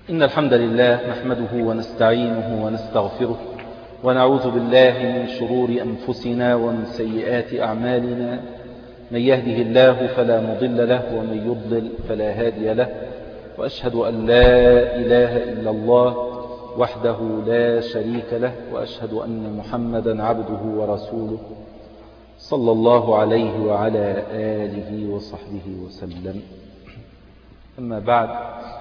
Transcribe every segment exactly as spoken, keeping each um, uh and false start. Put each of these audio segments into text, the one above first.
إن الحمد لله نحمده ونستعينه ونستغفره ونعوذ بالله من شرور أنفسنا ومن سيئات أعمالنا. من يهده الله فلا مضل له ومن يضلل فلا هادي له، وأشهد أن لا إله إلا الله وحده لا شريك له، وأشهد أن محمدا عبده ورسوله صلى الله عليه وعلى آله وصحبه وسلم. أما بعد،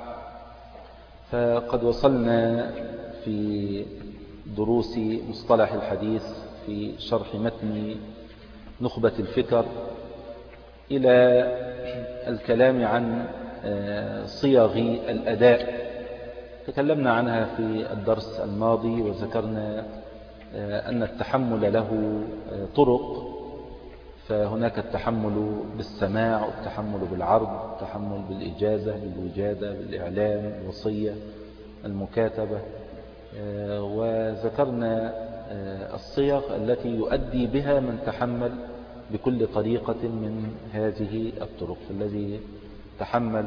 فقد وصلنا في دروس مصطلح الحديث في شرح متن نخبة الفكر إلى الكلام عن صيغ الأداء. تكلمنا عنها في الدرس الماضي وذكرنا أن التحمل له طرق، فهناك التحمل بالسماع والتحمل بالعرض، التحمل بالإجازة، بالوجادة، بالإعلام، الوصية، المكاتبة. وذكرنا الصيغ التي يؤدي بها من تحمل بكل طريقة من هذه الطرق. الذي تحمل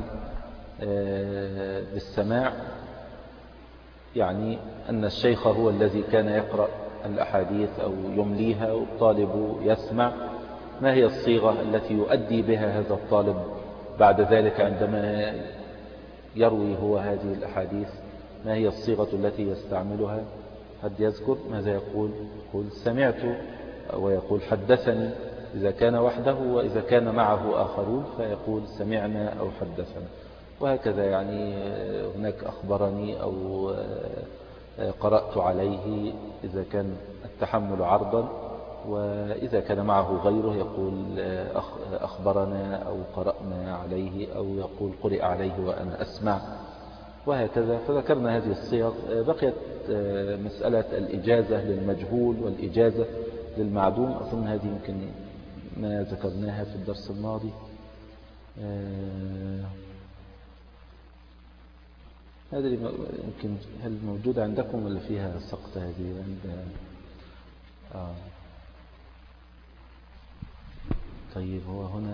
بالسماع يعني أن الشيخ هو الذي كان يقرأ الأحاديث أو يمليها والطالب يسمع. ما هي الصيغة التي يؤدي بها هذا الطالب بعد ذلك عندما يروي هو هذه الأحاديث؟ ما هي الصيغة التي يستعملها؟ حد يذكر ماذا يقول؟ يقول سمعت، ويقول حدثني إذا كان وحده، وإذا كان معه آخرون فيقول سمعنا أو حدثنا، وهكذا. يعني هناك أخبرني أو قرأت عليه إذا كان التحمل عرضا، وإذا كان معه غيره يقول أخبرنا أو قرأنا عليه، أو يقول قرئ عليه وأنا أسمع، وهكذا. فذكرنا هذه الصيغ. بقيت مسألة الإجازة للمجهول والإجازة للمعدوم. أظن هذه يمكن ما ذكرناها في الدرس الماضي. هذا يمكن هل موجودة عندكم ولا فيها سقط؟ هذه عند آه. طيب، هو هنا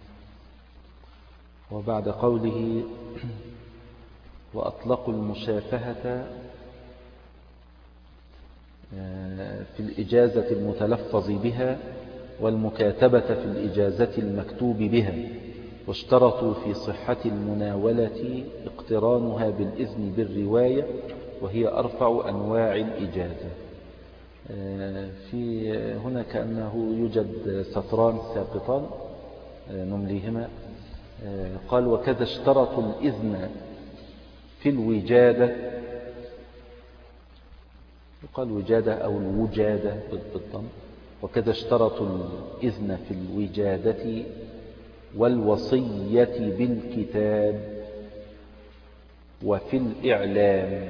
وبعد قوله وأطلقوا المشافهة في الإجازة المتلفظ بها والمكاتبة في الإجازة المكتوب بها، واشترطوا في صحة المناولة اقترانها بالإذن بالرواية، وهي أرفع أنواع الإجازة. في هنا كأنه يوجد سطران ساقطان نمليهما. قال وكذا اشترطوا الإذن في الوجادة، قال وجادة أو الوجادة بالضم. وكذا اشترطوا الإذن في الوجادة والوصية بالكتاب وفي الإعلام.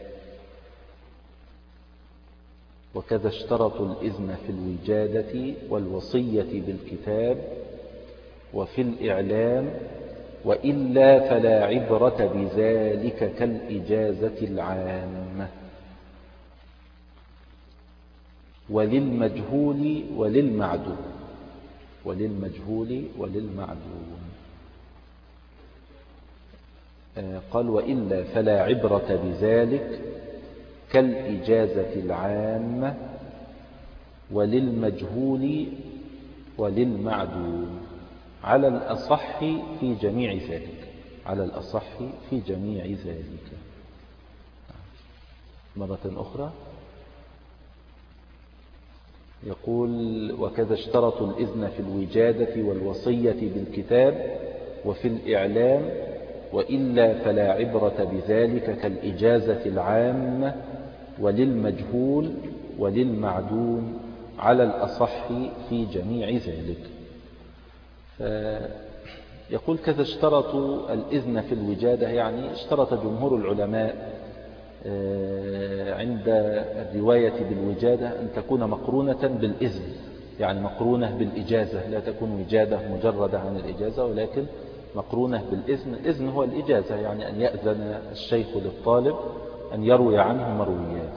وكذا اشترطوا الإذن في الوجادة والوصية بالكتاب وفي الإعلام، وإلا فلا عبرة بذلك كالإجازة العامة. وللمجهول وللمعدوم، وللمجهول وللمعدوم. قال وإلا فلا عبرة بذلك كالإجازة العامة وللمجهول وللمعدوم على الأصح في جميع ذلك، على الأصح في جميع ذلك. مرة أخرى يقول وكذا اشترطوا الإذن في الوجادة والوصية بالكتاب وفي الإعلام، وإلا فلا عبرة بذلك كالإجازة العامة وللمجهول وللمعدوم على الأصح في جميع ذلك. يقول كذا اشترطوا الإذن في الوجادة، يعني اشترط جمهور العلماء عند الرواية بالوجادة أن تكون مقرونة بالإذن، يعني مقرونة بالإجازة، لا تكون وجادة مجردة عن الإجازة، ولكن مقرونة بالإذن. الإذن هو الإجازة، يعني أن يأذن الشيخ للطالب أن يروي عنه مرويات.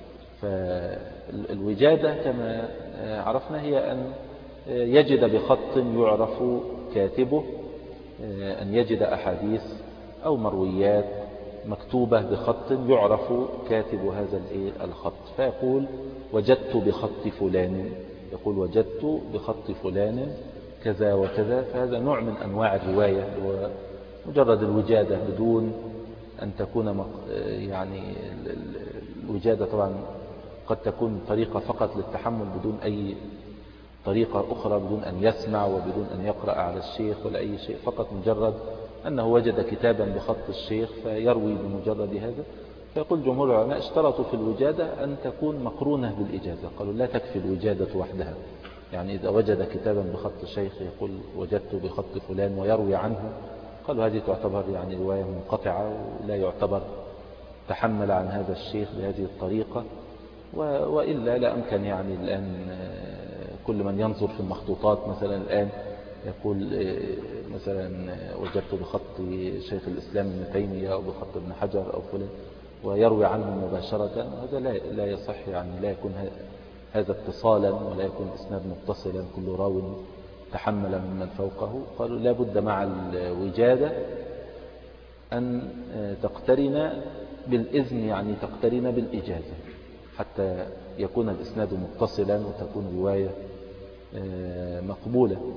فالوجادة كما عرفنا هي أن يجد بخط يعرف كاتبه، أن يجد أحاديث أو مرويات مكتوبة بخط يعرف كاتب هذا الخط، فيقول وجدت بخط فلان، يقول وجدت بخط فلان كذا وكذا. فهذا نوع من أنواع الرواية، مجرد الوجادة بدون أن تكون يعني الوجادة طبعا قد تكون طريقة فقط للتحمل بدون أي طريقة أخرى، بدون أن يسمع وبدون أن يقرأ على الشيخ ولا أي شيء، فقط مجرد أنه وجد كتابا بخط الشيخ فيروي بمجرد هذا. فيقول جمهور العلماء اشترطوا في الوجادة أن تكون مقرونة بالإجازة، قالوا لا تكفي الوجادة وحدها. يعني إذا وجد كتابا بخط الشيخ يقول وجدت بخط فلان ويروي عنه، قالوا هذه تعتبر يعني رواية منقطعة ولا يعتبر تحمل عن هذا الشيخ بهذه الطريقة. وإلا لا أمكن يعني الآن كل من ينظر في المخطوطات مثلا الآن يقول مثلا وجدت بخط شيخ الإسلام ابن تيمية أو بخط ابن حجر أو فلان ويروي عنه مباشرة، هذا لا لا يصح، يعني لا يكون هذا اتصالا ولا يكون إسناد متصلا كل راو تحمل ممن فوقه. قالوا لا بد مع الوجادة أن تقترن بالإذن، يعني تقترن بالإجازة حتى يكون الإسناد متصلا وتكون رواية مقبولة.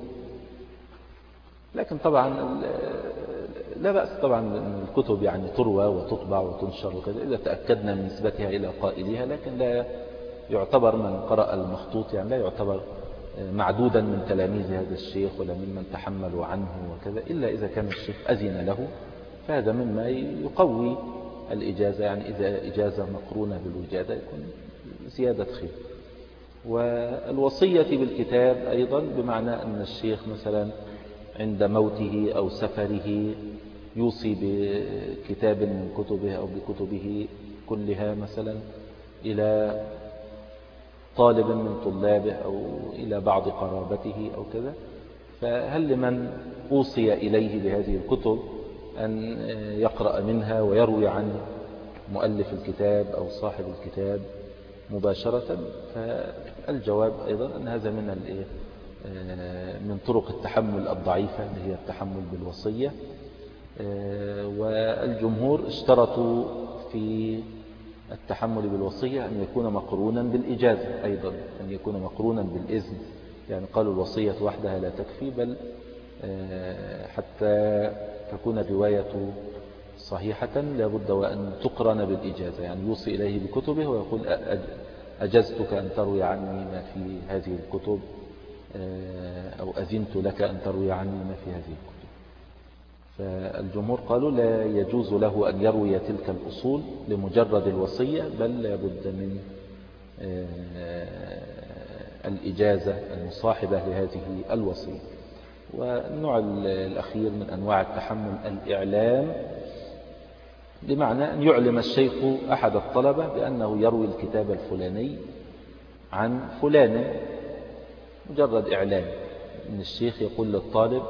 لكن طبعا لا بأس طبعا أن الكتب يعني تروى وتطبع وتنشر وكذا إذا تأكدنا من نسبتها إلى قائلها، لكن لا يعتبر من قرأ المخطوط يعني لا يعتبر معدودا من تلاميذ هذا الشيخ ولا ممن تحملوا عنه وكذا، إلا إذا كان الشيخ أذن له، فهذا مما يقوي الإجازة. يعني إذا إجازة مقرونة بالوجادة يكون زيادة خير. والوصية بالكتاب أيضا بمعنى أن الشيخ مثلا عند موته أو سفره يوصي بكتاب من كتبه أو بكتبه كلها مثلا إلى طالب من طلابه أو إلى بعض قرابته أو كذا، فهل لمن أوصي إليه بهذه الكتب أن يقرأ منها ويروي عن مؤلف الكتاب أو صاحب الكتاب مباشرة؟ فالجواب أيضا أن هذا من من طرق التحمل الضعيفة اللي هي التحمل بالوصية. والجمهور اشترطوا في التحمل بالوصية أن يكون مقرونا بالإجازة أيضا، أن يكون مقرونا بالإذن. يعني قالوا الوصية وحدها لا تكفي، بل حتى تكون الرواية صحيحة لابد وأن تقرن بالإجازة، يعني يوصي إليه بكتبه ويقول أجزتك أن تروي عني ما في هذه الكتب أو أذنت لك أن تروي عني ما في هذه الكتب. فالجمهور قالوا لا يجوز له أن يروي تلك الأصول لمجرد الوصية، بل لابد من الإجازة المصاحبة لهذه الوصية. والنوع الأخير من أنواع التحمل الإعلام، بمعنى أن يعلم الشيخ أحد الطلبة بأنه يروي الكتاب الفلاني عن فلان، مجرد إعلام من الشيخ يقول للطالب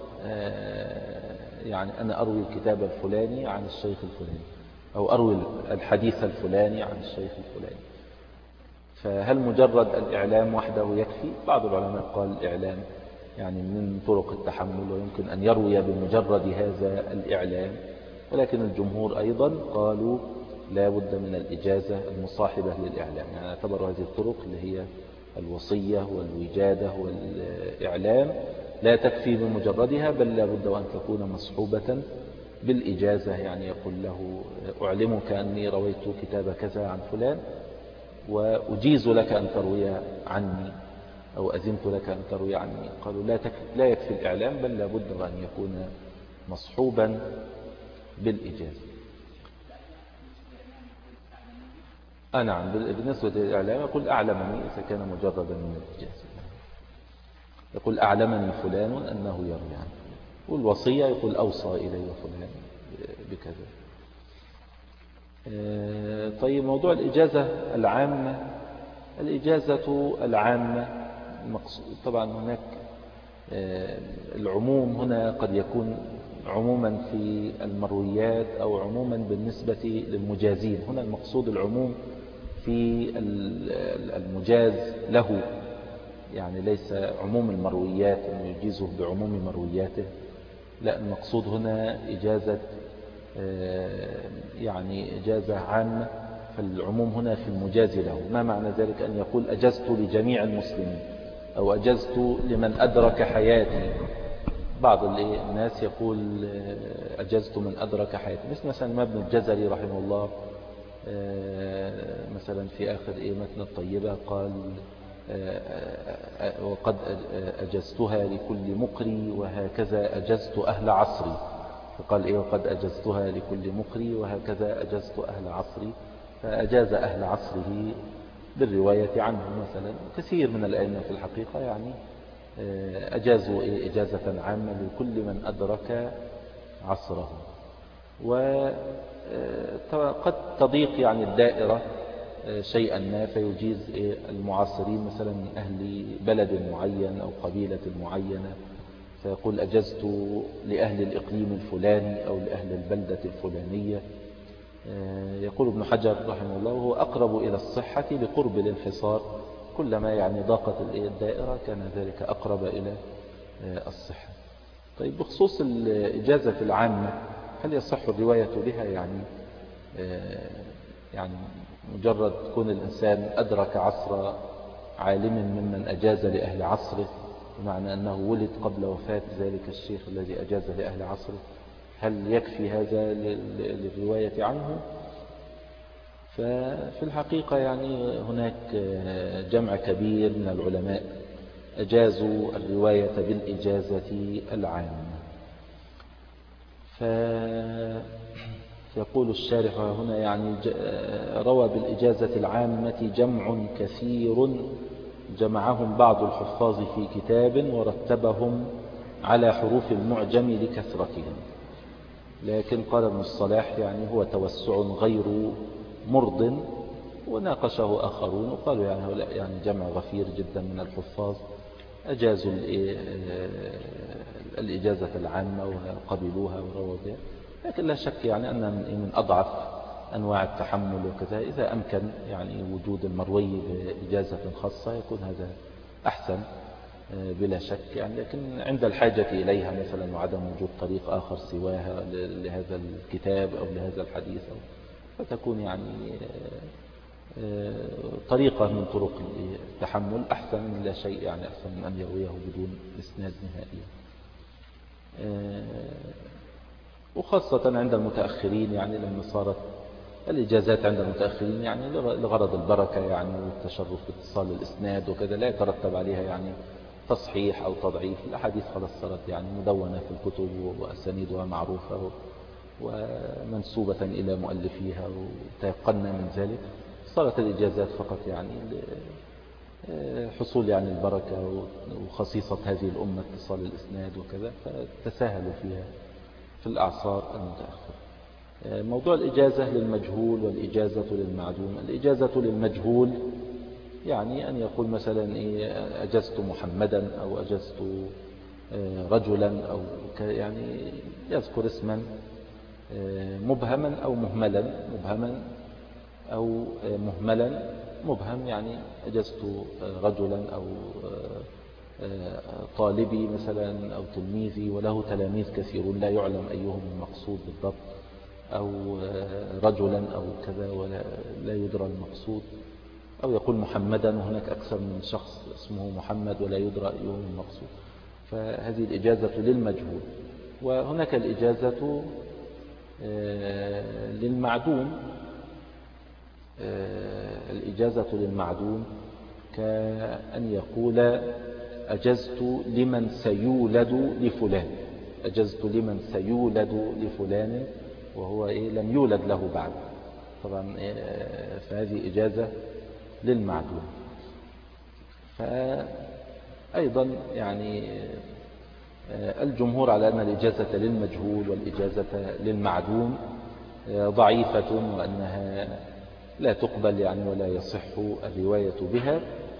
يعني أنا أروي الكتاب الفلاني عن الشيخ الفلاني أو أروي الحديث الفلاني عن الشيخ الفلاني. فهل مجرد الإعلام وحده يكفي؟ بعض العلماء قال الإعلام يعني من طرق التحمل ويمكن أن يروي بمجرد هذا الإعلام، ولكن الجمهور أيضا قالوا لا بد من الإجازة المصاحبة للإعلام. يعني اعتبروا هذه الطرق اللي هي الوصية والوجادة والإعلام لا تكفي بمجردها، بل لا بد وأن تكون مصحوبة بالإجازة. يعني يقول له أعلمك أني رويت كتاب كذا عن فلان وأجيز لك أن تروي عني أو أذنت لك أن تروي عني. قالوا لا, لا يكفي الإعلام، بل لا بد وأن يكون مصحوبا بالإجازة. آه نعم، بالنسبة للإعلام يقول أعلمني إذا كان مجردا من الإجازة، يقول أعلمني فلان أنه يروي عنه. والوصية يقول أوصى إلي فلان بكذا. طيب موضوع الإجازة العامة، الإجازة العامة طبعا هناك العموم هنا قد يكون عموما في المرويات أو عموما بالنسبة للمجازين. هنا المقصود العموم في المجاز له، يعني ليس عموم المرويات أنه يجيزه بعموم مروياته، لا، المقصود هنا إجازة يعني إجازة عامة، فالعموم هنا في المجاز له. ما معنى ذلك؟ أن يقول أجزت لجميع المسلمين أو أجزت لمن أدرك حياتي. بعض الناس يقول أجزت من أدرك حياتي، مثل مثلا ما ابن الجزري رحمه الله مثلا في آخر متن الطيبة قال وقد أجزتها لكل مقري وهكذا أجزت أهل عصري. فقال إيه وقد أجزتها لكل مقري وهكذا أجزت أهل عصري، فأجاز أهل عصره بالرواية عنه. مثلا كثير من الأئمة في الحقيقة يعني أجازوا إجازة عامة لكل من أدرك عصره. وقد تضيق يعني الدائرة شيئا ما فيجيز المعاصرين مثلا من أهل بلد معين أو قبيلة معينة، فيقول أجزت لأهل الإقليم الفلاني أو لأهل البلدة الفلانية. يقول ابن حجر رحمه الله وهو أقرب إلى الصحة لقرب الانحصار، كلما يعني ضاقت الدائرة كان ذلك أقرب إلى الصحة. طيب بخصوص الإجازة العامة، هل يصح الرواية بها؟ يعني يعني مجرد كون الإنسان أدرك عصر عالم ممن أجاز لأهل عصره، بمعنى أنه ولد قبل وفاة ذلك الشيخ الذي أجاز لأهل عصره، هل يكفي هذا للرواية عنه؟ ففي الحقيقة يعني هناك جمع كبير من العلماء أجازوا الرواية بالإجازة العامة. فيقول الشارح هنا يعني روى بالإجازة العامة جمع كثير جمعهم بعض الحفاظ في كتاب ورتبهم على حروف المعجم لكثرتهم. لكن قال ابن الصلاح يعني هو توسع غير مرض، وناقشه آخرون وقالوا يعني هؤلاء يعني جمع غفير جدا من الحفاظ أجازوا الإجازة العامة وقبلوها ورووا بها. لكن لا شك يعني أن من أضعف أنواع التحمل وكذا، إذا أمكن يعني وجود المروي بإجازة خاصة يكون هذا أحسن بلا شك يعني. لكن عند الحاجة إليها مثلا وعدم وجود طريق آخر سواها لهذا الكتاب أو لهذا الحديث أو فتكون يعني طريقة من طرق التحمل أحسن من لا شيء، يعني أحسن من أن يرويه بدون إسناد نهائيا. وخاصة عند المتأخرين يعني لما صارت الإجازات عند المتأخرين يعني لغرض البركة يعني والتشرف باتصال الإسناد وكذا، لا يترتب عليها يعني تصحيح أو تضعيف. الأحاديث خلاص صارت يعني مدونة في الكتب وأسانيدها معروفة ومنسوبة إلى مؤلفيها وتيقنا من ذلك، صارت الإجازات فقط يعني حصول يعني البركة وخصيصة هذه الأمة اتصال الإسناد وكذا، فتساهلوا فيها في الأعصار المتأخرة. موضوع الإجازة للمجهول والإجازة للمعدوم. الإجازة للمجهول يعني أن يقول مثلا إيه أجزت محمدا أو أجزت رجلا أو يعني يذكر اسما مبهما أو مهملا، مبهما أو مهملا. مبهم يعني أجزت رجلا أو طالبي مثلا أو تلميذي وله تلاميذ كثيرون لا يعلم أيهم المقصود بالضبط، أو رجلا أو كذا ولا لا يدرى المقصود، أو يقول محمدا وهناك أكثر من شخص اسمه محمد ولا يدرى أيهم المقصود. فهذه الإجازة للمجهول. وهناك الإجازة للمعدوم. الإجازة للمعدوم كأن يقول أجزت لمن سيولد لفلان، أجزت لمن سيولد لفلان وهو إيه لم يولد له بعد، طبعا إيه فهذه إجازة للمعدوم. فأيضا يعني الجمهور على أن الإجازة للمجهول والإجازة للمعدوم ضعيفة وأنها لا تقبل يعني ولا يصح الرواية بها.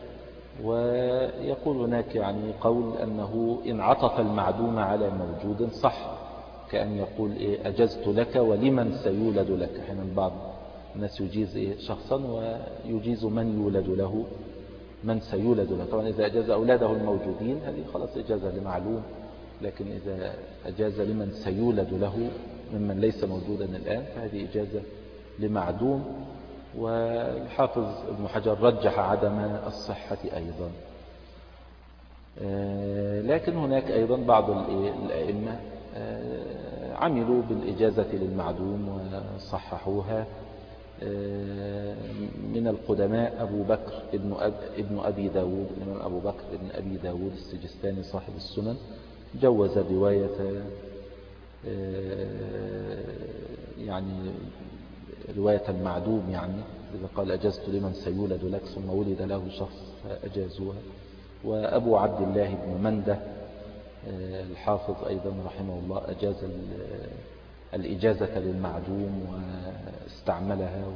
ويقول هناك يعني قول أنه إن عطف المعدوم على موجود صح، كأن يقول إيه أجزت لك ولمن سيولد لك. حين بعض الناس يجيز إيه شخصا ويجيز من يولد له، من سيولد له. طبعا إذا أجاز أولاده الموجودين هذه خلاص إجازة لمعلوم، لكن إذا أجاز لمن سيولد له ممن ليس موجودا الآن، فهذه إجازة لمعدوم. والحافظ ابن حجر رجح عدم الصحة أيضا. لكن هناك أيضا بعض الأئمة عملوا بالإجازة للمعدوم وصححوها. من القدماء أبو بكر ابن, أب ابن أبي داود، الإمام أبو بكر ابن أبي داود السجستاني صاحب السنن، جوز رواية يعني رواية المعدوم، يعني إذا قال أجزت لمن سيولد لك ثم ولد له شخص فأجازوها. وأبو عبد الله بن منده الحافظ أيضا رحمه الله أجاز الإجازة للمعدوم واستعملها.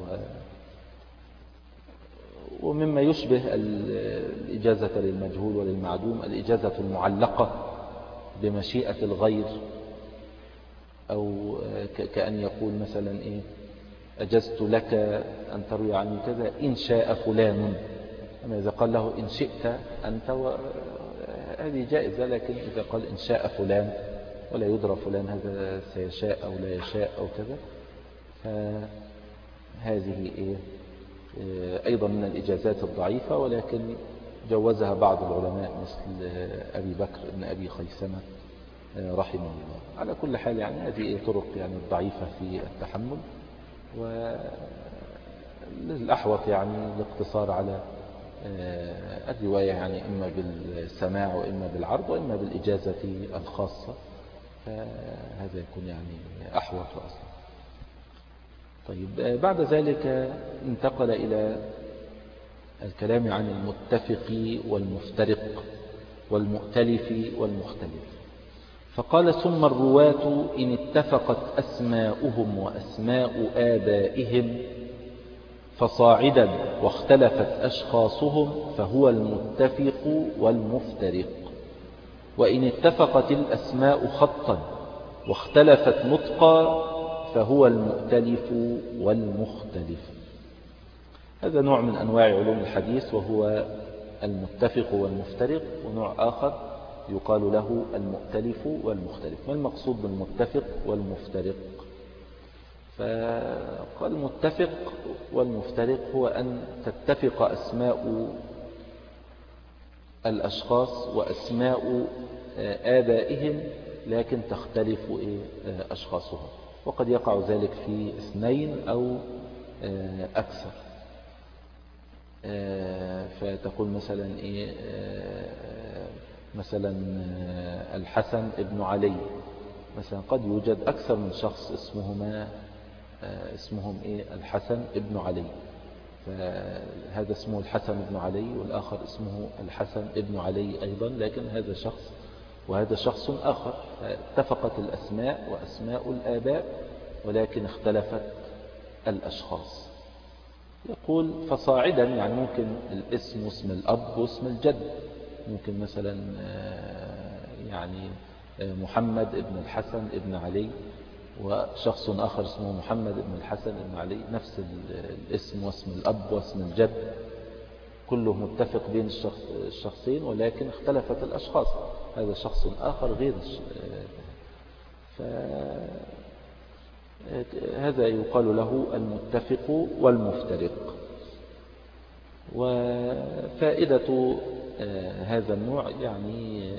ومما يشبه الإجازة للمجهول وللمعدوم الإجازة المعلقة بمشيئة الغير، أو كأن يقول مثلا إيه أجزت لك أن تروي عني كذا إن شاء فلان، أما إذا قال له إن شئت أنت و... هذه جائزة. لكن إذا قال إن شاء فلان ولا يدرى فلان هذا سيشاء أو لا يشاء أو كذا، فهذه إيه أيضا من الإجازات الضعيفة، ولكن جوزها بعض العلماء مثل أبي بكر ابن أبي خيثمة رحمه الله. على كل حال يعني هذه طرق يعني الضعيفة في التحمل، وللأحوط يعني الاقتصار على الرواية، يعني إما بالسماع وإما بالعرض وإما بالإجازة الخاصة، فهذا يكون يعني أحوط وأصلا. طيب بعد ذلك انتقل إلى الكلام عن المتفق والمفترق والمؤتلف والمختلف، فقال ثم الرواة إن اتفقت أسماؤهم وأسماء آبائهم فصاعدا واختلفت أشخاصهم فهو المتفق والمفترق، وإن اتفقت الأسماء خطا واختلفت نطقا فهو المؤتلف والمختلف. هذا نوع من أنواع علوم الحديث وهو المتفق والمفترق، ونوع آخر يقال له المؤتلف والمختلف. ما المقصود بالمتفق والمفترق؟ فقال المتفق والمفترق هو أن تتفق أسماء الأشخاص وأسماء آبائهم لكن تختلف أشخاصهم، وقد يقع ذلك في اثنين أو أكثر. فتقول مثلا إيه مثلا الحسن ابن علي مثلا، قد يوجد أكثر من شخص اسمهما اسمهم إيه الحسن ابن علي، فهذا اسمه الحسن ابن علي والآخر اسمه الحسن ابن علي أيضا، لكن هذا شخص وهذا شخص آخر. اتفقت الأسماء وأسماء الآباء ولكن اختلفت الأشخاص. يقول فصاعدا يعني ممكن الاسم واسم الأب واسم الجد، ممكن مثلا يعني محمد ابن الحسن ابن علي وشخص آخر اسمه محمد ابن الحسن ابن علي، نفس الاسم واسم الأب واسم الجد كله متفق بين الشخص الشخصين ولكن اختلفت الأشخاص، هذا شخص آخر غير. فهذا يقال له المتفق والمفترق. وفائدة هذا النوع يعني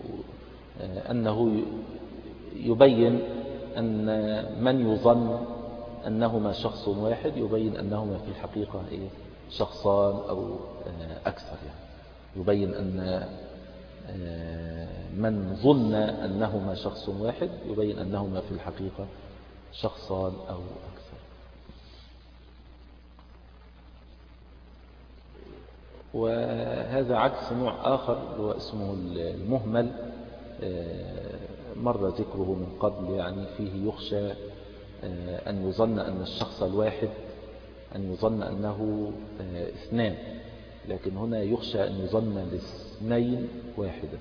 أنه يبين أن من يظن أنهما شخص واحد يبين أنهما في الحقيقة شخصان أو أكثر، يعني يبين أن من ظن أنهما شخص واحد يبين أنهما في الحقيقة شخصان أو أكثر. وهذا عكس نوع آخر هو اسمه المهمل، مر ذكره من قبل، يعني فيه يخشى أن يظن أن الشخص الواحد أن يظن أنه اثنان، لكن هنا يخشى أن يظن الاثنين واحدا.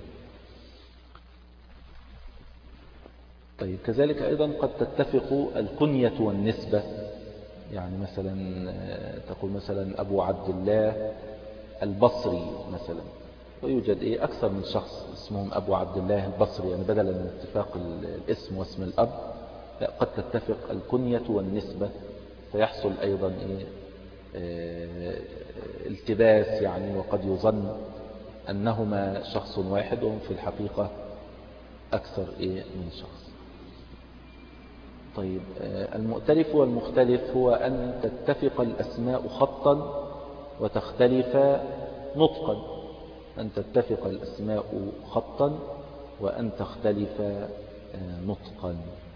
طيب كذلك أيضا قد تتفق الكنية والنسبة، يعني مثلا تقول مثلا أبو عبد الله البصري مثلا، ويوجد إيه أكثر من شخص اسمهم أبو عبد الله البصري، يعني بدلا من اتفاق الاسم واسم الأب لا، قد تتفق الكنية والنسبة فيحصل أيضا إيه اه التباس يعني، وقد يظن أنهما شخص واحد وهم في الحقيقة أكثر إيه من شخص. طيب اه المؤتلف والمختلف هو أن تتفق الأسماء خطا وتختلف نطقا، أن تتفق الأسماء خطا وأن تختلف اه نطقا.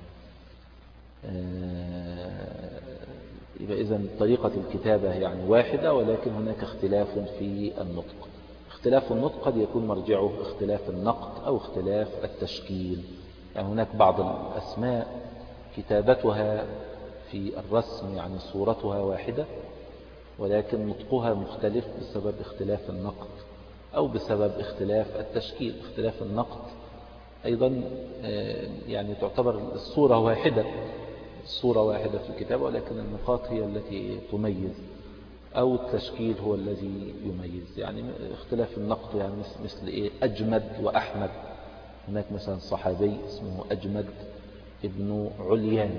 يبقى إذن طريقة الكتابة يعني واحدة، ولكن هناك اختلاف في النطق. اختلاف النطق قد يكون مرجعه اختلاف النقط أو اختلاف التشكيل. يعني هناك بعض الأسماء كتابتها في الرسم يعني صورتها واحدة، ولكن نطقها مختلف بسبب اختلاف النقط أو بسبب اختلاف التشكيل. اختلاف النقط أيضا يعني تعتبر الصورة واحدة، الصورة واحدة في الكتاب، ولكن النقاط هي التي تميز، أو التشكيل هو الذي يميز. يعني اختلاف النقط يعني مثل إيه أجمد وأحمد. هناك مثلا صحابي اسمه أجمد ابن عليان،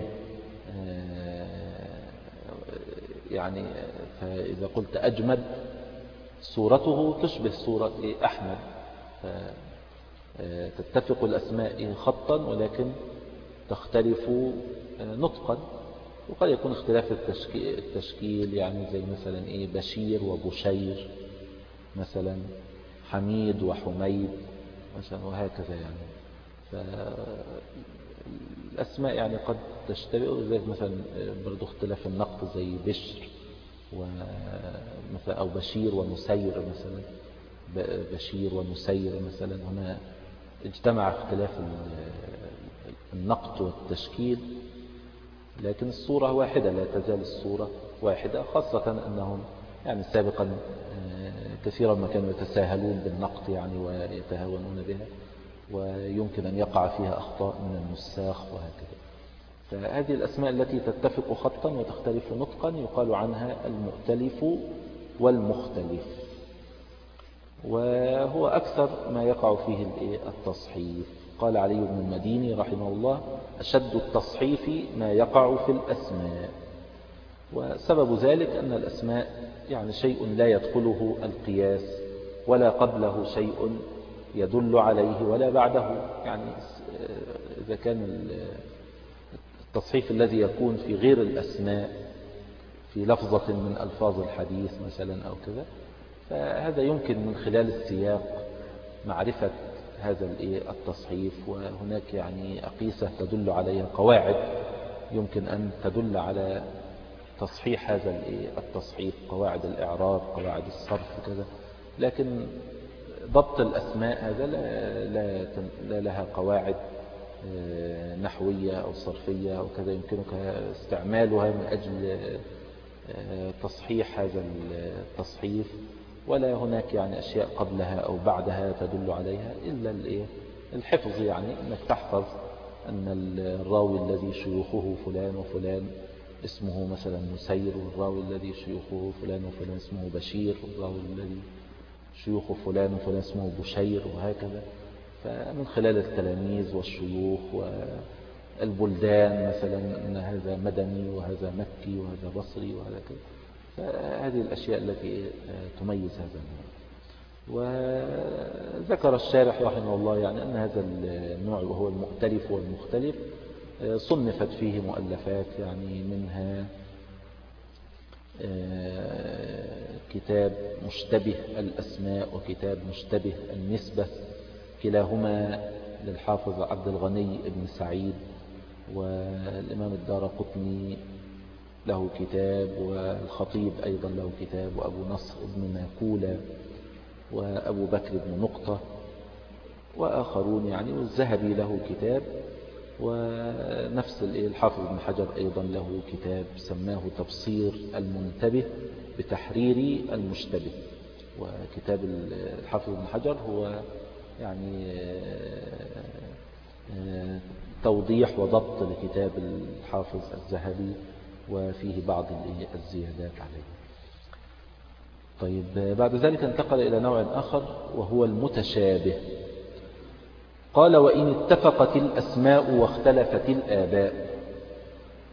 يعني فإذا قلت أجمد صورته تشبه صورة إيه أحمد، تتفق الأسماء خطا ولكن تختلف نطقا. وقد يكون اختلاف التشكيل, التشكيل يعني زي مثلا إيه بشير وبشير مثلا، حميد وحميد مثلا، وهكذا يعني. فالأسماء يعني قد تشتبه، زي مثلا برضو اختلاف النقط زي بشر ومثلا أو بشير ومسير مثلا، بشير ومسير مثلا. هنا اجتمع اختلاف النقط والتشكيل، لكن الصورة واحدة، لا تزال الصورة واحدة، خاصة أنهم يعني سابقا كثيرا ما كانوا يتساهلون بالنقط يعني ويتهاونون بها، ويمكن أن يقع فيها أخطاء من النساخ وهكذا. فهذه الأسماء التي تتفق خطا وتختلف نطقا يقال عنها المؤتلف والمختلف، وهو أكثر ما يقع فيه التصحيف. قال علي بن المديني رحمه الله: أشد التصحيف ما يقع في الأسماء. وسبب ذلك أن الأسماء يعني شيء لا يدخله القياس، ولا قبله شيء يدل عليه ولا بعده. يعني إذا كان التصحيف الذي يكون في غير الأسماء في لفظة من ألفاظ الحديث مثلا أو كذا، فهذا يمكن من خلال السياق معرفة هذا التصحيف. وهناك يعني أقيسة تدل عليها، قواعد يمكن أن تدل على تصحيح هذا التصحيف، قواعد الإعراب، قواعد الصرف كذا. لكن ضبط الأسماء هذا لا, لا, لا لها قواعد نحوية أو صرفية أو كذا يمكنك استعمالها من أجل تصحيح هذا التصحيف، ولا هناك يعني أشياء قبلها أو بعدها تدل عليها إلا الحفظ. يعني أنك تحفظ أن الراوي الذي شيوخه فلان وفلان اسمه مثلا مسير، والراوي الذي شيوخه فلان وفلان اسمه بشير، والراوي الذي شيوخه فلان وفلان اسمه بشير، وهكذا. فمن خلال التلاميذ والشيوخ والبلدان مثلا أن هذا مدني وهذا مكي وهذا بصري وهذا كذا. فهذه الأشياء التي تميز هذا النوع. وذكر الشارح رحمه الله يعني أن هذا النوع وهو المؤتلف والمختلف صنفت فيه مؤلفات، يعني منها كتاب مشتبه الأسماء وكتاب مشتبه النسبة، كلاهما للحافظ عبد الغني بن سعيد. والإمام الدارقطني له كتاب، والخطيب أيضا له كتاب، وأبو نصر بن ماكولة، وأبو بكر بن نقطة، وآخرون يعني، والذهبي له كتاب. ونفس الحافظ بن حجر أيضا له كتاب سماه تبصير المنتبه بتحرير المشتبه. وكتاب الحافظ بن حجر هو يعني توضيح وضبط لكتاب الحافظ الذهبي، وفيه بعض الزيادات عليه. طيب بعد ذلك انتقل إلى نوع آخر وهو المتشابه. قال: وإن اتفقت الأسماء واختلفت الآباء.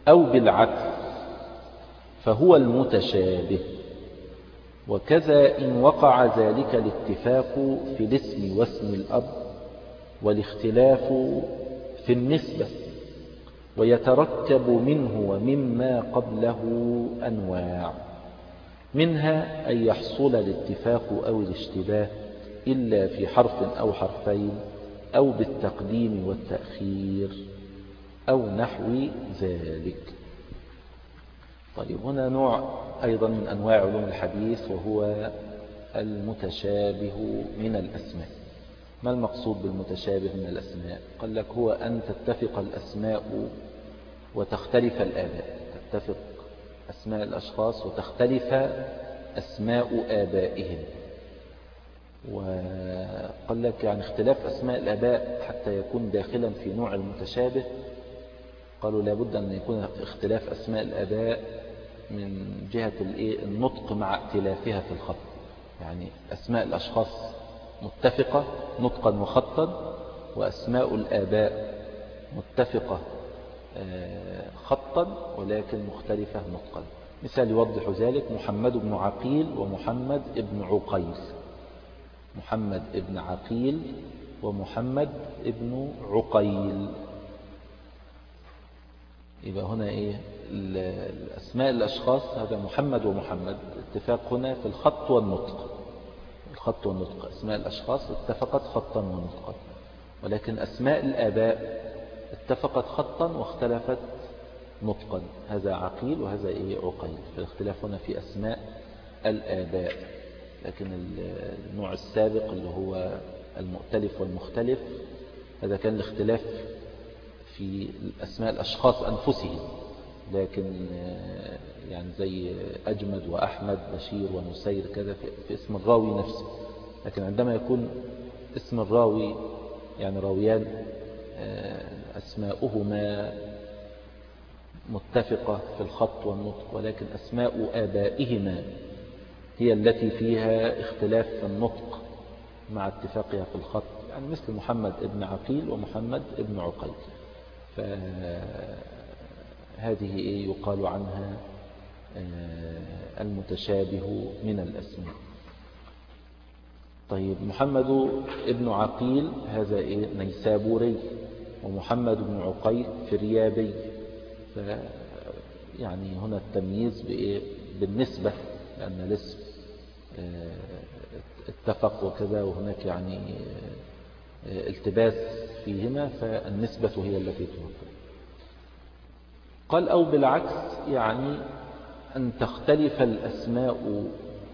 أو بالعكس فهو المتشابه. وكذا إن وقع ذلك الاتفاق في الاسم واسم الأب والاختلاف في النسبة، ويتركب منه ومما قبله أنواع، منها أن يحصل الاتفاق أو الاشتباه إلا في حرف أو حرفين أو بالتقديم والتأخير أو نحو ذلك. طيب هنا نوع أيضا من أنواع علوم الحديث وهو المتشابه من الأسماء. ما المقصود بالمتشابه من الأسماء؟ قال لك هو أن تتفق الأسماء وتختلف الآباء، تتفق أسماء الأشخاص وتختلف أسماء آبائهم. وقال لك يعني اختلاف أسماء الآباء حتى يكون داخلا في نوع المتشابه، قالوا لابد أن يكون اختلاف أسماء الآباء من جهة النطق مع ائتلافها في الخط. يعني أسماء الأشخاص متفقة نطقا وخطا، وأسماء الآباء متفقة خطا ولكن مختلفة نطقا. مثال يوضح ذلك محمد بن عقيل ومحمد بن عقيل. محمد بن عقيل ومحمد بن عقيل. يبقى هنا إيه الأسماء الأشخاص هذا محمد ومحمد اتفاق هنا في الخط والنطق. الخط والنطق أسماء الأشخاص اتفقت خطا ونطقا، ولكن أسماء الآباء اتفقت خطا واختلفت نطقا. هذا عقيل وهذا إيه عقيل. فالاختلاف هنا في أسماء الآباء. لكن النوع السابق اللي هو المؤتلف والمختلف هذا كان الاختلاف في أسماء الأشخاص أنفسهم، لكن يعني زي أجمد وأحمد بشير ونسير كذا في اسم الراوي نفسه. لكن عندما يكون اسم الراوي يعني راويان أسماؤهما متفقة في الخط والنطق، ولكن أسماء آبائهما هي التي فيها اختلاف في النطق مع اتفاقها في الخط، يعني مثل محمد ابن عقيل ومحمد ابن عقيل. فهذه يقال عنها المتشابه من الأسماء. طيب محمد ابن عقيل هذا إيه نيسابوري، ومحمد بن عقيل فريابي. يعني هنا التمييز بإيه بالنسبة، لأن الاسم اتفق وكذا وهناك يعني التباس فيهما، فالنسبة هي التي توفر. قال أو بالعكس يعني أن تختلف الأسماء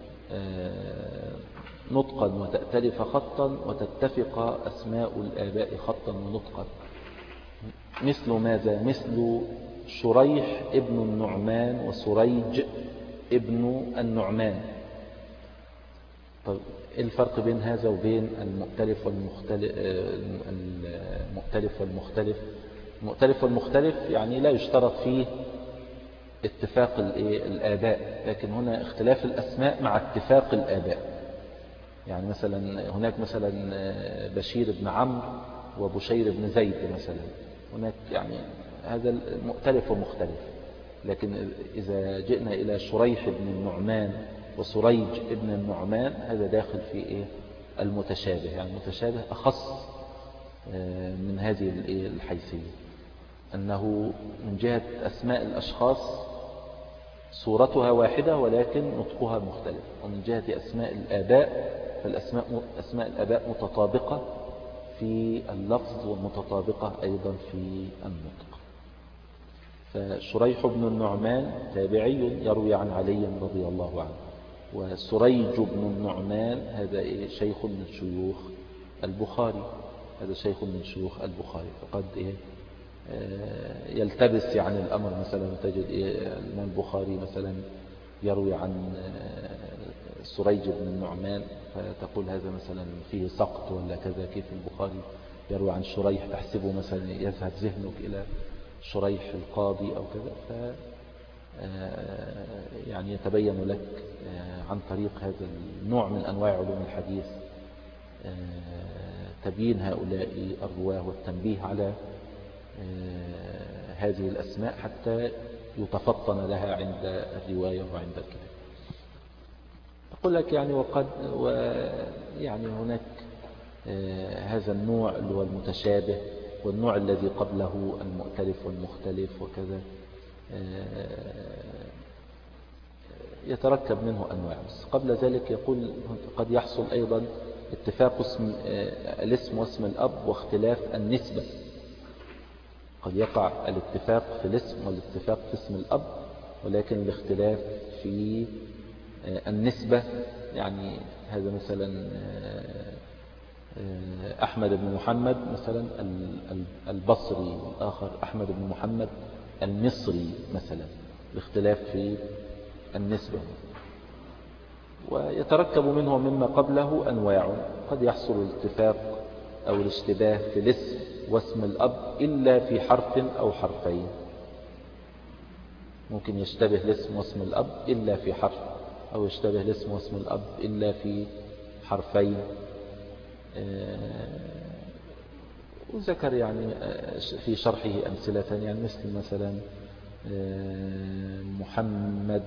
نطقا وتأتلف خطا وتتفق أسماء الآباء خطا ونطقا. مثل ماذا؟ مثل شريح ابن النعمان وسريج ابن النعمان. طيب إيه الفرق بين هذا وبين المؤتلف والمختلف؟ المؤتلف والمختلف المؤتلف والمختلف يعني لا يشترط فيه اتفاق الآباء، لكن هنا اختلاف الأسماء مع اتفاق الآباء. يعني مثلا هناك مثلا بشير بن عمرو وبشير بن زيد مثلا، هناك يعني هذا مؤتلف ومختلف. لكن إذا جئنا إلى شريح بن النعمان وسريج ابن النعمان هذا داخل في إيه المتشابه. يعني المتشابه أخص من هذه الحيثية، أنه من جهة أسماء الأشخاص صورتها واحدة ولكن نطقها مختلف، ومن جهة أسماء الآباء فالأسماء أسماء الآباء متطابقة في اللفظ ومتطابقة أيضا في النطق. فشريح بن النعمان تابعي يروي عن علي رضي الله عنه، وسريج بن النعمان هذا شيخ من شيوخ البخاري، هذا شيخ من شيوخ البخاري. فقد إيه يلتبس يعني الأمر، مثلا تجد إيه الإمام البخاري مثلا يروي عن سريج بن النعمان فتقول هذا مثلا فيه سقط ولا كذا، كيف البخاري يروي عن شريح تحسبه مثلا يذهب ذهنك إلى شريح القاضي أو كذا. ف يعني يتبين لك عن طريق هذا النوع من أنواع علوم الحديث تبيين هؤلاء الرواه والتنبيه على هذه الأسماء حتى يتفطن لها عند الرواية وعند الكتاب. أقول لك يعني وقد ويعني هناك هذا النوع اللي هو المتشابه، والنوع الذي قبله المؤتلف والمختلف وكذا، يتركب منه أنواع. بس قبل ذلك يقول قد يحصل أيضا اتفاق اسم الاسم واسم الأب واختلاف النسبة. قد يقع الاتفاق في الاسم والاتفاق في اسم الأب، ولكن الاختلاف في النسبة. يعني هذا مثلا أحمد بن محمد مثلا البصري، والآخر أحمد بن محمد المصري مثلا، الاختلاف في النسبة. ويتركب منه مما قبله أنواع. قد يحصل الاتفاق أو الاشتباه في الاسم واسم الأب إلا في حرف أو حرفين. ممكن يشتبه الاسم واسم الأب إلا في حرف، أو يشتبه الاسم واسم الأب إلا في حرفين. وذكر يعني في شرحه أمثلة، يعني مثل مثلا محمد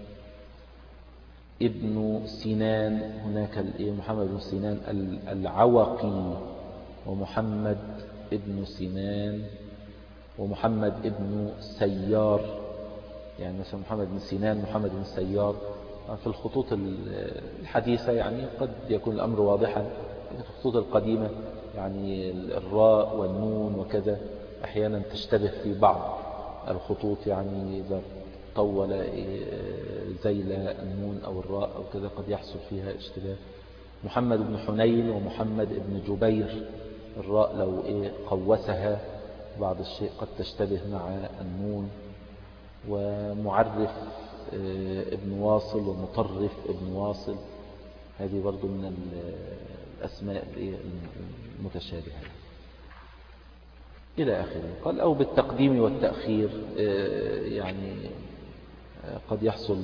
ابن سنان، هناك محمد بن سنان العوقي، ومحمد ابن سنان، ومحمد ابن سيار. يعني مثلا محمد بن سنان محمد بن سيار. في الخطوط الحديثة يعني قد يكون الأمر واضحا. في الخطوط القديمة يعني الراء والنون وكذا أحيانا تشتبه في بعض الخطوط، يعني إذا طول زيل النون أو الراء أو كذا قد يحصل فيها اشتباه. محمد بن حنين ومحمد بن جبير، الراء لو قوسها بعض الشيء قد تشتبه مع النون. ومعرف ابن واصل ومطرف ابن واصل، هذه برضو من الأسماء المتشابهة إلى آخره. قال أو بالتقديم والتأخير، يعني قد يحصل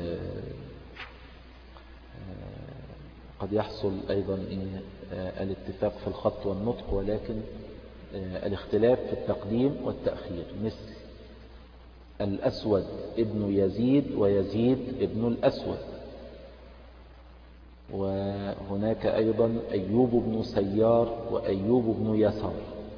قد يحصل أيضا الاتفاق في الخط والنطق، ولكن الاختلاف في التقديم والتأخير، مثل الأسود ابن يزيد ويزيد ابن الأسود. وهناك أيضا أيوب بن سيار وأيوب بن يسار.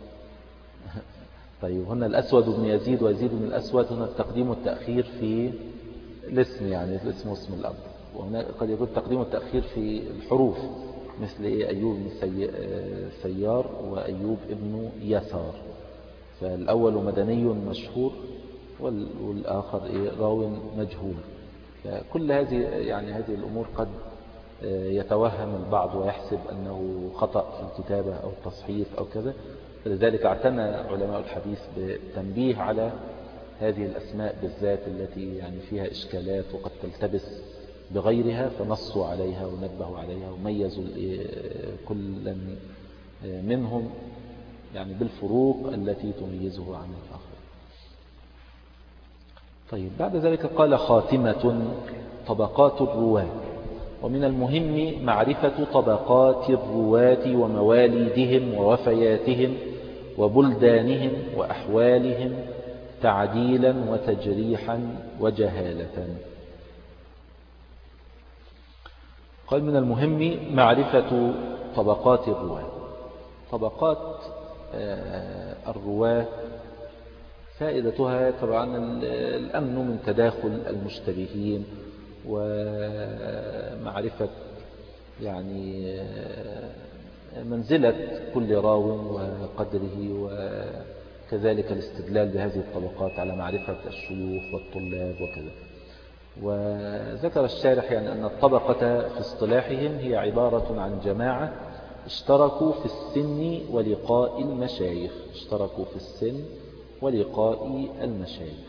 طيب هنا الأسود بن يزيد ويزيد بن الأسود، هنا التقديم والتأخير في الاسم، يعني الاسم واسم الأب. وهناك قد يكون التقديم والتأخير في الحروف، مثل أيوب بن سيار وأيوب بن يسار. فالأول مدني مشهور والآخر راو مجهول. فكل هذه يعني هذه الأمور قد يتوهم البعض ويحسب أنه خطأ في الكتابة أو التصحيف أو كذا. فلذلك اعتنى علماء الحديث بالتنبيه على هذه الأسماء بالذات التي يعني فيها إشكالات وقد تلتبس بغيرها، فنصوا عليها ونبهوا عليها وميزوا كل منهم يعني بالفروق التي تميزه عن الآخر. طيب بعد ذلك قال خاتمة طبقات الرواة. ومن المهم معرفة طبقات الرواة ومواليدهم ووفياتهم وبلدانهم وأحوالهم تعديلا وتجريحا وجهالة. قال من المهم معرفة طبقات الرواة. طبقات الرواة فائدتها طبعا الأمن من تداخل المشتبهين، ومعرفة يعني منزلة كل راو وقدره، وكذلك الاستدلال بهذه الطبقات على معرفة الشيوخ والطلاب وكذا. وذكر الشارح يعني أن الطبقة في اصطلاحهم هي عبارة عن جماعة اشتركوا في السن ولقاء المشايخ اشتركوا في السن ولقاء المشايخ.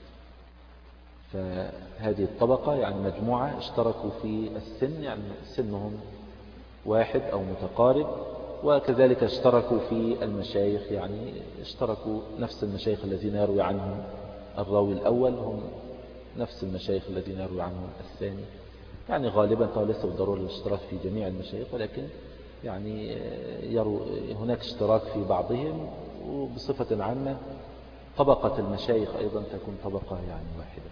فهذه الطبقة يعني مجموعة اشتركوا في السن، يعني سنهم واحد أو متقارب، وكذلك اشتركوا في المشايخ، يعني اشتركوا نفس المشايخ الذين يروي عنهم الراوي الأول هم نفس المشايخ الذين يروي عنهم الثاني. يعني غالبا طبعا ليس بالضرورة الاشتراك في جميع المشايخ، ولكن يعني يرو هناك اشتراك في بعضهم، وبصفة عامة طبقة المشايخ أيضا تكون طبقة يعني واحدة.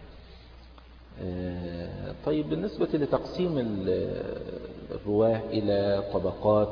طيب بالنسبة لتقسيم الرواه إلى طبقات،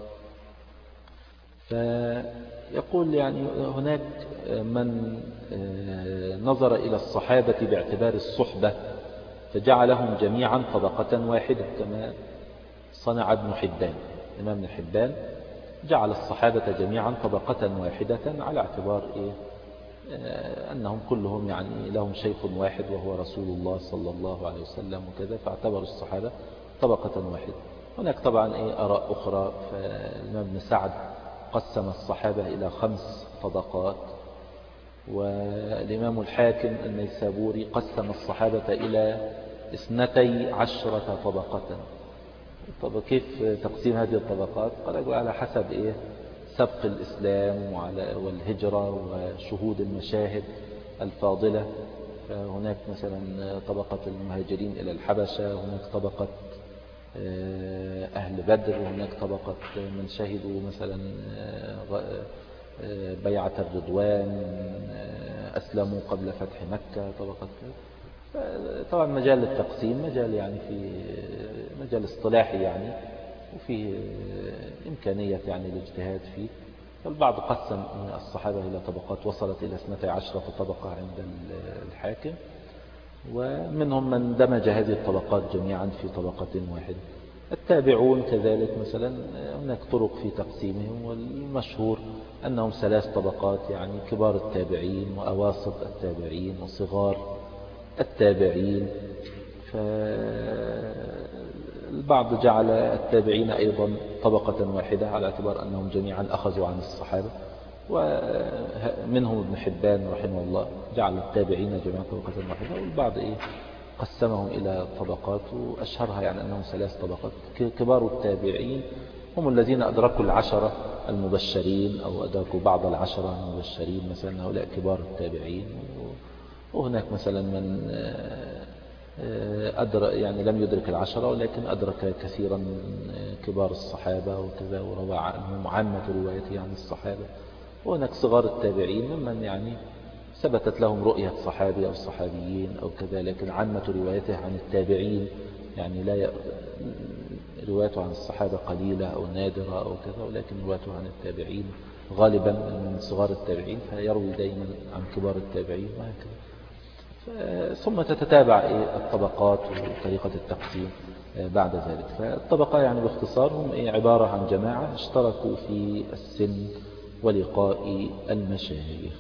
فيقول يعني هناك من نظر إلى الصحابة باعتبار الصحبة فجعلهم جميعا طبقة واحدة كما صنع ابن حبان. الإمام ابن حبان جعل الصحابة جميعا طبقة واحدة على اعتبار إيه؟ أنهم كلهم يعني لهم شيخ واحد وهو رسول الله صلى الله عليه وسلم وكذا، فاعتبروا الصحابة طبقة واحدة. هناك طبعا إيه آراء أخرى، فالإمام ابن سعد قسم الصحابة إلى خمس طبقات، والإمام الحاكم النيسابوري قسم الصحابة إلى اثنتي عشرة طبقة. طب كيف تقسيم هذه الطبقات؟ قال على حسب إيه؟ سبق الإسلام والهجرة وشهود المشاهد الفاضلة. فهناك مثلا طبقة المهاجرين إلى الحبشة، هناك طبقة أهل بدر، وهناك طبقة من شهدوا مثلا بيعة الرضوان، أسلموا قبل فتح مكة، طبقة. طبعا مجال التقسيم مجال يعني في مجال اصطلاحي يعني، وفيه إمكانية يعني الاجتهاد فيه. فالبعض قسم الصحابة إلى طبقات وصلت إلى اثنتي عشرة طبقة عند الحاكم، ومنهم من دمج هذه الطبقات جميعا في طبقة واحدة. التابعون كذلك مثلا هناك طرق في تقسيمهم، والمشهور أنهم ثلاث طبقات، يعني كبار التابعين وأواسط التابعين وصغار التابعين. فالبعض جعل التابعين أيضا طبقة واحدة على اعتبار أنهم جميعا أخذوا عن الصحابة، ومنهم ابن حبان رحمه الله جعل التابعين جميعا طبقة واحدة، والبعض إيه قسمهم إلى طبقات، وأشهرها يعني أنهم ثلاث طبقات. كبار التابعين هم الذين أدركوا العشرة المبشرين أو أدركوا بعض العشرة المبشرين، مثلا هؤلاء كبار التابعين. وهناك مثلا من أدرك يعني لم يدرك العشرة ولكن أدرك كثيرا من كبار الصحابة وكذا، وروى عنهم عامة روايته عن الصحابة. وهناك صغار التابعين ممن يعني ثبتت لهم رؤية صحابي أو صحابيين أو كذا، لكن عامة روايته عن التابعين يعني لا ي... روايته عن الصحابة قليلة أو نادرة أو كذا، ولكن روايته عن التابعين غالبا من صغار التابعين، فيروي دائما عن كبار التابعين وهكذا. ثم تتتابع الطبقات وطريقة التقسيم بعد ذلك. فالطبقة يعني باختصار هم عبارة عن جماعة اشتركوا في السن ولقاء المشايخ.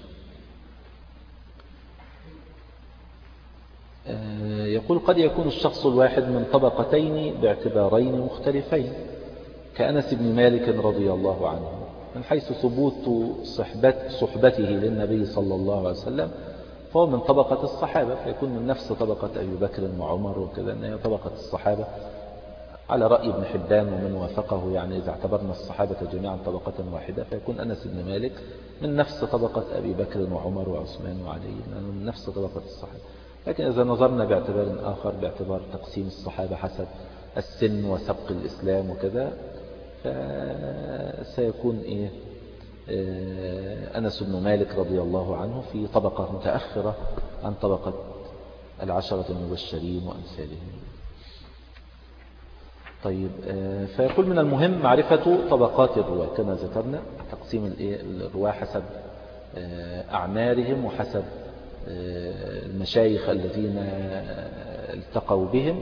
يقول قد يكون الشخص الواحد من طبقتين باعتبارين مختلفين، كأنس بن مالك رضي الله عنه من حيث ثبوت صحبته للنبي صلى الله عليه وسلم، فهو من طبقة الصحابة، فيكون من نفس طبقة أبي بكر وعمر وكذا، أنها طبقة الصحابة على رأي ابن حبان ومن وافقه. يعني إذا اعتبرنا الصحابة جميعا طبقة واحدة فيكون أنس بن مالك من نفس طبقة أبي بكر وعمر وعثمان وعلي، من نفس طبقة الصحابة. لكن إذا نظرنا باعتبار آخر، باعتبار تقسيم الصحابة حسب السن وسبق الإسلام وكذا، فسيكون إيه أنس بن مالك رضي الله عنه في طبقة متأخرة عن طبقة العشرة المبشرين وأمثالهم. طيب، فيقول من المهم معرفة طبقات الرواة كما ذكرنا، تقسيم الرواة حسب أعمارهم وحسب المشايخ الذين التقوا بهم.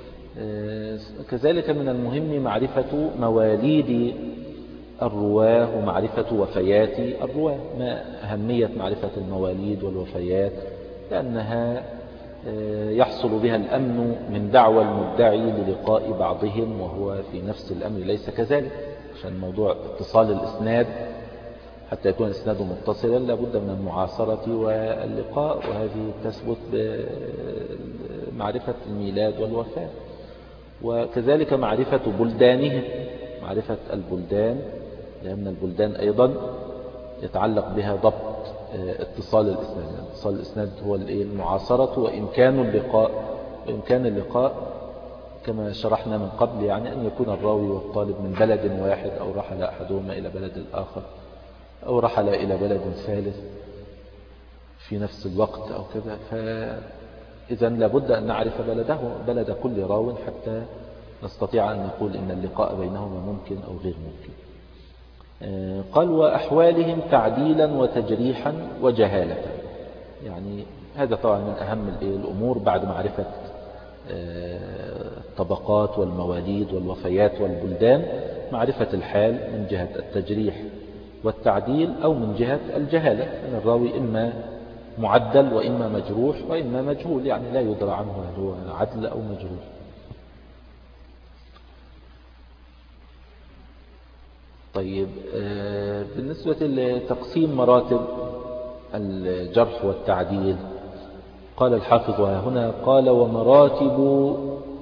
كذلك من المهم معرفة مواليد الرواة ومعرفة وفيات الرواة. ما أهمية معرفة المواليد والوفيات؟ لأنها يحصل بها الأمن من دعوى المدعي للقاء بعضهم وهو في نفس الأمر ليس كذلك، عشان موضوع اتصال الإسناد حتى يكون الإسناد متصلا لابد من المعاصرة واللقاء، وهذه تثبت بمعرفة الميلاد والوفاة. وكذلك معرفة بلدانهم، معرفة البلدان، لأن البلدان أيضا يتعلق بها ضبط اتصال الإسناد. اتصال الإسناد هو المعاصرة وإمكان اللقاء. وإمكان اللقاء كما شرحنا من قبل يعني أن يكون الراوي والطالب من بلد واحد، أو رحل أحدهما إلى بلد الآخر، أو رحل إلى بلد ثالث. في نفس الوقت أو كذا. فإذا لابد أن نعرف بلده بلد كل راو حتى نستطيع أن نقول إن اللقاء بينهما ممكن أو غير ممكن. قال وأحوالهم تعديلا وتجريحا وجهالة. يعني هذا طبعا من أهم الأمور بعد معرفة الطبقات والمواليد والوفيات والبلدان، معرفة الحال من جهة التجريح والتعديل أو من جهة الجهالة، أن الراوي إما معدل وإما مجروح وإما مجهول، يعني لا يدرى عنه هل هو عدل أو مجهول. طيب بالنسبة لتقسيم مراتب الجرح والتعديل قال الحافظ هنا قال ومراتب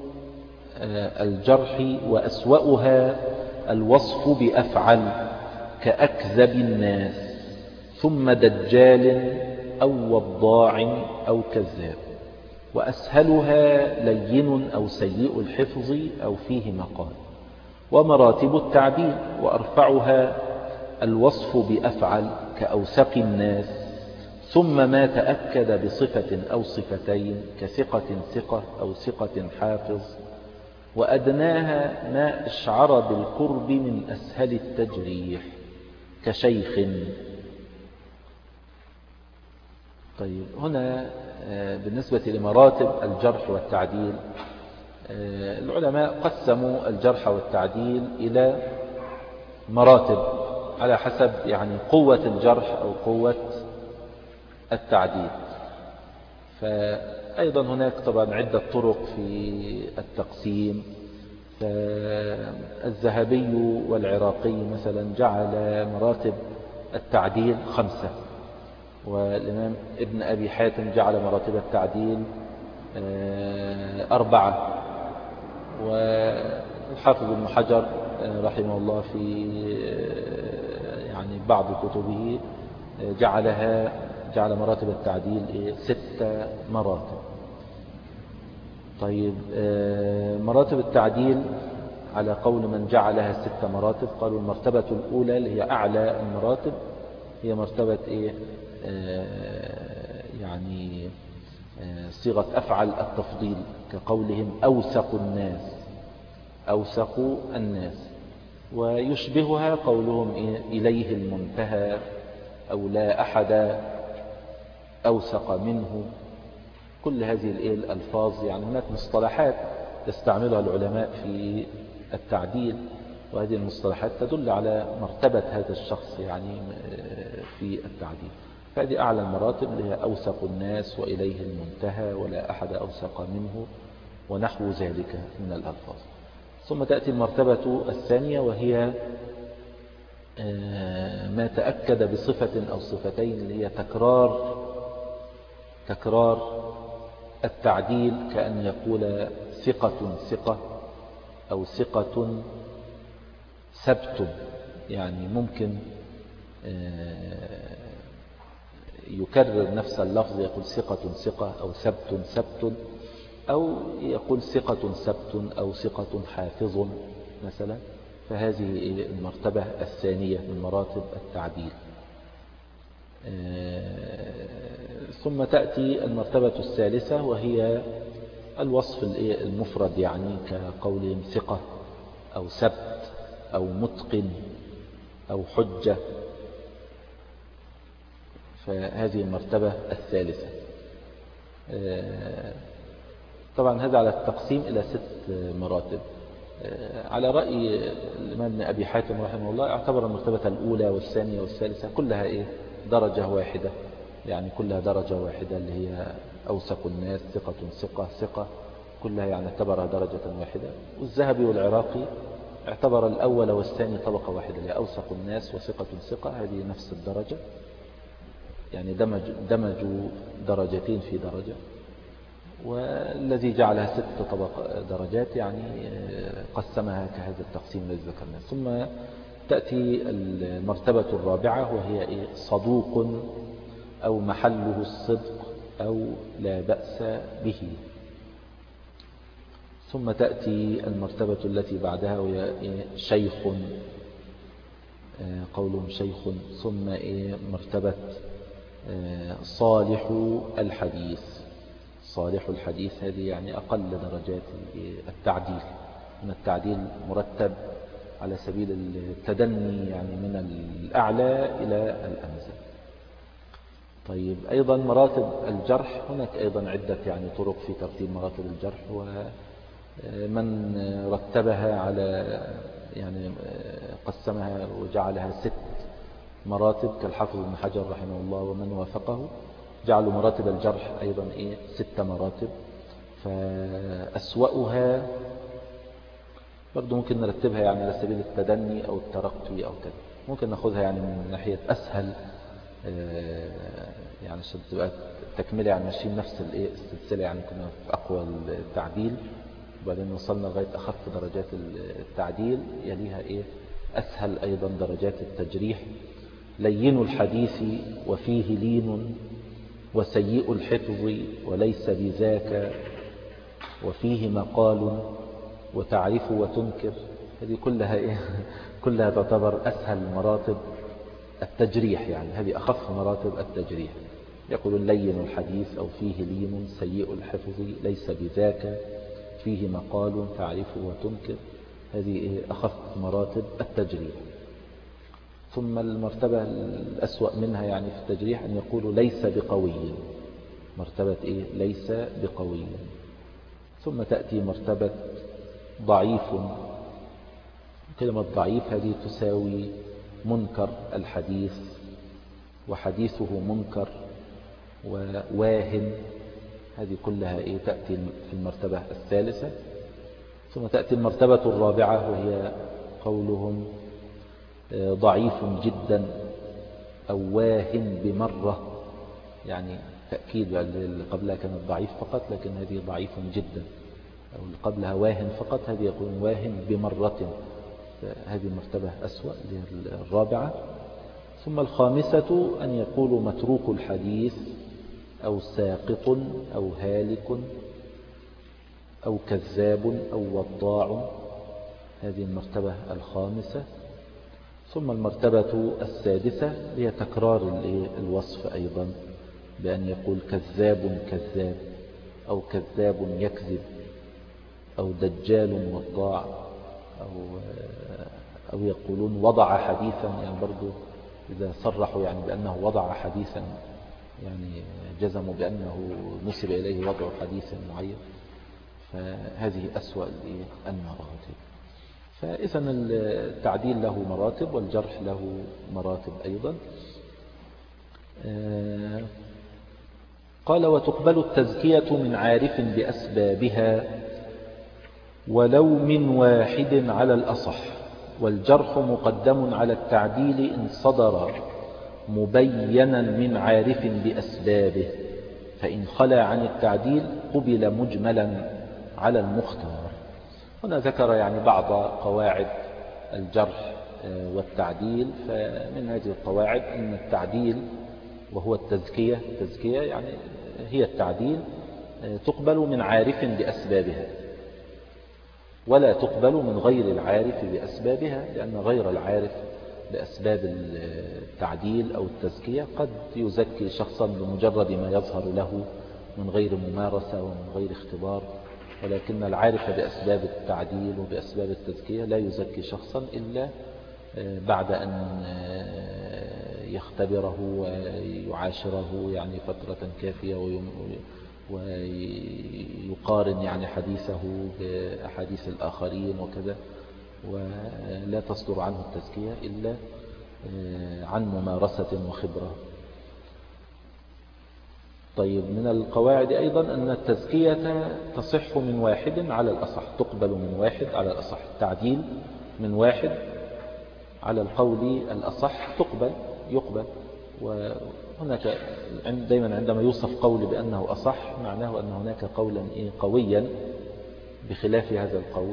الجرح وأسوأها الوصف بأفعل كأكذب الناس ثم دجال أو وضاع أو كذاب، وأسهلها لين أو سيء الحفظ أو فيه مقال. ومراتب التعديل وأرفعها الوصف بأفعل كأوسق الناس ثم ما تأكد بصفة أو صفتين كثقة ثقة أو ثقة حافظ. وأدناها ما أشعر بالقرب من أسهل التجريح كشيخ. طيب هنا بالنسبة لمراتب الجرح والتعديل العلماء قسموا الجرح والتعديل إلى مراتب على حسب يعني قوة الجرح أو قوة التعديل. فأيضا هناك طبعا عدة طرق في التقسيم. فالذهبي والعراقي مثلا جعل مراتب التعديل خمسة، والإمام ابن أبي حاتم جعل مراتب التعديل أربعة، والحافظ ابن حجر رحمه الله في يعني بعض كتبه جعلها جعل مراتب التعديل ست مراتب. طيب مراتب التعديل على قول من جعلها ست مراتب قالوا المرتبة الأولى اللي هي أعلى المراتب هي مرتبة إيه يعني صيغة أفعل التفضيل كقولهم أوسق الناس أوسق الناس، ويشبهها قولهم إيه إليه المنتهى أو لا أحد أوسق منه. كل هذه الألفاظ يعني هناك مصطلحات يستعملها العلماء في التعديل، وهذه المصطلحات تدل على مرتبة هذا الشخص يعني في التعديل. فهذه أعلى المراتب اللي هي أوسق الناس وإليه المنتهى ولا أحد أوسق منه ونحو ذلك من الألفاظ. ثم تأتي المرتبة الثانية وهي ما تأكد بصفة أو صفتين اللي هي تكرار تكرار التعديل، كأن يقول ثقة ثقة أو ثقة ثبت، يعني ممكن يكرر نفس اللفظ يقول ثقة ثقة أو ثبت ثبت، أو يقول ثقة ثبت أو ثقة حافظ مثلا. فهذه المرتبة الثانية من مراتب التعديل. ثم تأتي المرتبة الثالثة وهي الوصف المفرد، يعني كقولهم ثقة أو ثبت أو متقن أو حجة. فهذه المرتبة الثالثة. طبعا هذا على التقسيم إلى ست مراتب. على رأي الإمام ابن أبي حاتم رحمه الله اعتبر المرتبة الأولى والثانية والثالثة كلها إيه درجة واحدة، يعني كلها درجة واحدة اللي هي أوسق الناس ثقة ثقة ثقة، كلها يعني اعتبرها درجة واحدة. والذهبي والعراقي اعتبر الأول والثاني طبقة واحدة اللي هي أوسق الناس وثقة ثقة، هذه نفس الدرجة، يعني دمج دمجوا درجتين في درجة. والذي جعلها ست طبق درجات يعني قسمها كهذا التقسيم الذي ذكرناه. ثم تأتي المرتبة الرابعة وهي صدوق أو محله الصدق أو لا بأس به. ثم تأتي المرتبة التي بعدها وهي شيخ، قولهم شيخ. ثم مرتبة صالح الحديث. صالح الحديث هذه يعني أقل درجات التعديل، من التعديل مرتب على سبيل التدني يعني من الأعلى إلى الأنزل. طيب أيضا مراتب الجرح، هناك أيضا عدة يعني طرق في ترتيب مراتب الجرح، ومن رتبها على يعني قسمها وجعلها ست مراتب كالحافظ ابن حجر رحمه الله ومن وافقه، جعلوا مراتب الجرح أيضا إيه ست مراتب. فأسوأها برضو ممكن نرتبها يعني على سبيل التدني أو الترقي أو كذا، ممكن نأخذها يعني من ناحية أسهل يعني عشان تبقى تكملة يعني ماشيين نفس السلسلة، يعني كنا في أقوى التعديل وبعدين وصلنا لغاية أخف درجات التعديل، يليها إيه أسهل أيضا درجات التجريح. لين الحديث وفيه لين وسيء الحفظ وليس بذاك وفيه مقال وتعرف وتنكر. هذه كلها إيه؟ كلها تعتبر أسهل مراتب التجريح، يعني هذه أخف مراتب التجريح. يقول لين الحديث أو فيه لين سيء الحفظ ليس بذاك فيه مقال تعرف وتنكر، هذه إيه؟ أخف مراتب التجريح. ثم المرتبة الأسوأ منها يعني في التجريح أن يقول ليس بقوي، مرتبة إيه؟ ليس بقوي. ثم تأتي مرتبة ضعيف، كلمة ضعيف هذه تساوي منكر الحديث وحديثه منكر وواهن، هذه كلها إيه؟ تأتي في المرتبة الثالثة. ثم تأتي المرتبة الرابعة وهي قولهم ضعيف جدا أو واهن بمرة، يعني تأكيد اللي قبلها كانت ضعيف فقط لكن هذه ضعيف جدا، أو اللي قبلها واهن فقط هذه يقول واهن بمرة، هذه مرتبة أسوأ الرابعة. ثم الخامسة أن يقول متروك الحديث أو ساقط أو هالك أو كذاب أو وضاع، هذه المرتبة الخامسة. ثم المرتبة السادسة هي تكرار الوصف أيضا بأن يقول كذاب كذاب أو كذاب يكذب أو دجال وضاع، أو, أو يقولون وضع حديثا، يعني برضو إذا صرحوا يعني بأنه وضع حديثا يعني جزموا بأنه نسب إليه وضع حديث معين، فهذه أسوأ المراتب. فإذا التعديل له مراتب والجرح له مراتب أيضا. قال وتقبل التزكية من عارف بأسبابها ولو من واحد على الأصح، والجرح مقدم على التعديل إن صدر مبينا من عارف بأسبابه، فإن خلا عن التعديل قبل مجملا على المختار. هنا ذكر يعني بعض قواعد الجرح والتعديل، فمن هذه القواعد أن التعديل وهو التزكية، التزكية يعني هي التعديل تقبل من عارف بأسبابها ولا تقبل من غير العارف بأسبابها، لأن غير العارف بأسباب التعديل أو التزكية قد يزكي شخصا بمجرد ما يظهر له من غير ممارسة ومن غير اختبار، ولكن العارف بأسباب التعديل وبأسباب التزكية لا يزكي شخصا إلا بعد أن يختبره ويعاشره يعني فترة كافية ويقارن يعني حديثه بأحاديث الآخرين وكذا، ولا تصدر عنه التزكية إلا عن ممارسة وخبرة. طيب من القواعد أيضا أن التزكية تصح من واحد على الأصح، تقبل من واحد على الأصح، التعديل من واحد على القول الأصح تقبل يقبل. وهناك دائما عندما يوصف قول بأنه أصح معناه أن هناك قولا قويا بخلاف هذا القول،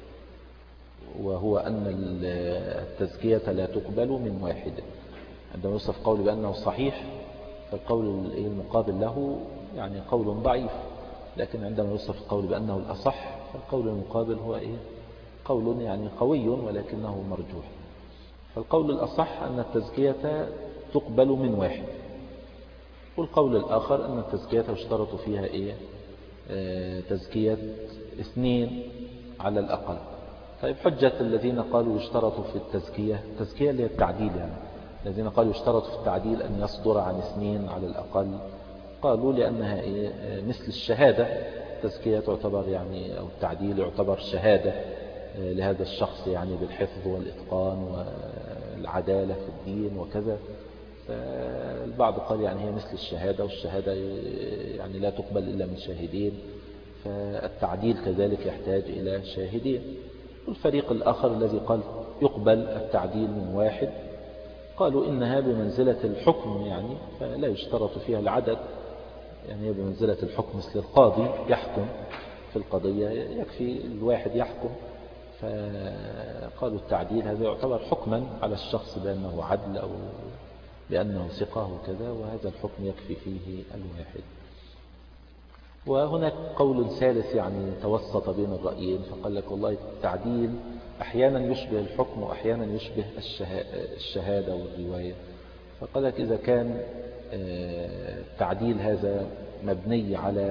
وهو أن التزكية لا تقبل من واحد. عندما يوصف قول بأنه صحيح فالقول المقابل له يعني قول ضعيف، لكن عندما يوصف القول بأنه الأصح فالقول المقابل هو إيه؟ قول يعني قوي ولكنه مرجوح. فالقول الأصح أن التزكية تقبل من واحد، والقول الآخر أن التزكية يشترط فيها إيه؟ آه تزكية اثنين على الأقل. طيب حجة الذين قالوا يشترط في التزكية، التزكية اللي هي التعديل، يعني الذين قالوا يشترط في التعديل أن يصدر عن اثنين على الأقل، قالوا لأنها إيه؟ مثل الشهادة. التزكية تعتبر يعني أو التعديل يعتبر شهادة لهذا الشخص يعني بالحفظ والإتقان والعدالة في الدين وكذا. فالبعض قال يعني هي مثل الشهادة، والشهادة يعني لا تقبل إلا من شاهدين، فالتعديل كذلك يحتاج إلى شاهدين. والفريق الآخر الذي قال يقبل التعديل من واحد قالوا إنها بمنزلة الحكم، يعني فلا يشترط فيها العدد، يعني هي بمنزلة الحكم مثل القاضي يحكم في القضية يكفي الواحد يحكم. فقالوا التعديل هذا يعتبر حكما على الشخص بأنه عدل أو بأنه ثقة وكذا، وهذا الحكم يكفي فيه الواحد. وهناك قول ثالث يعني توسط بين الرأيين، فقال لك والله التعديل أحيانا يشبه الحكم وأحيانا يشبه الشهادة والرواية. فقال لك إذا كان التعديل هذا مبني على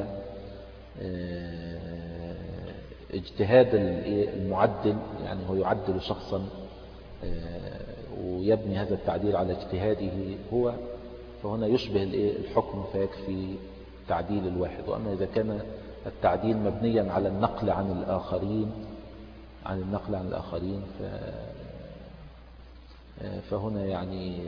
اجتهاد المعدل، يعني هو يعدل شخصا ويبني هذا التعديل على اجتهاده هو، فهنا يشبه الحكم فيكفي تعديل الواحد. وأما إذا كان التعديل مبنيا على النقل عن الآخرين عن النقل عن الآخرين فهنا يعني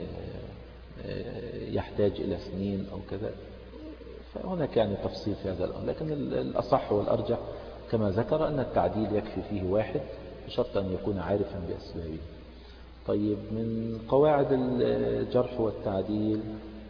يحتاج إلى سنين أو كذا. فهناك يعني تفصيل في هذا الأمر، لكن الأصح والأرجح كما ذكر أن التعديل يكفي فيه واحد بشرط أن يكون عارفا بأسبابه. طيب من قواعد الجرح والتعديل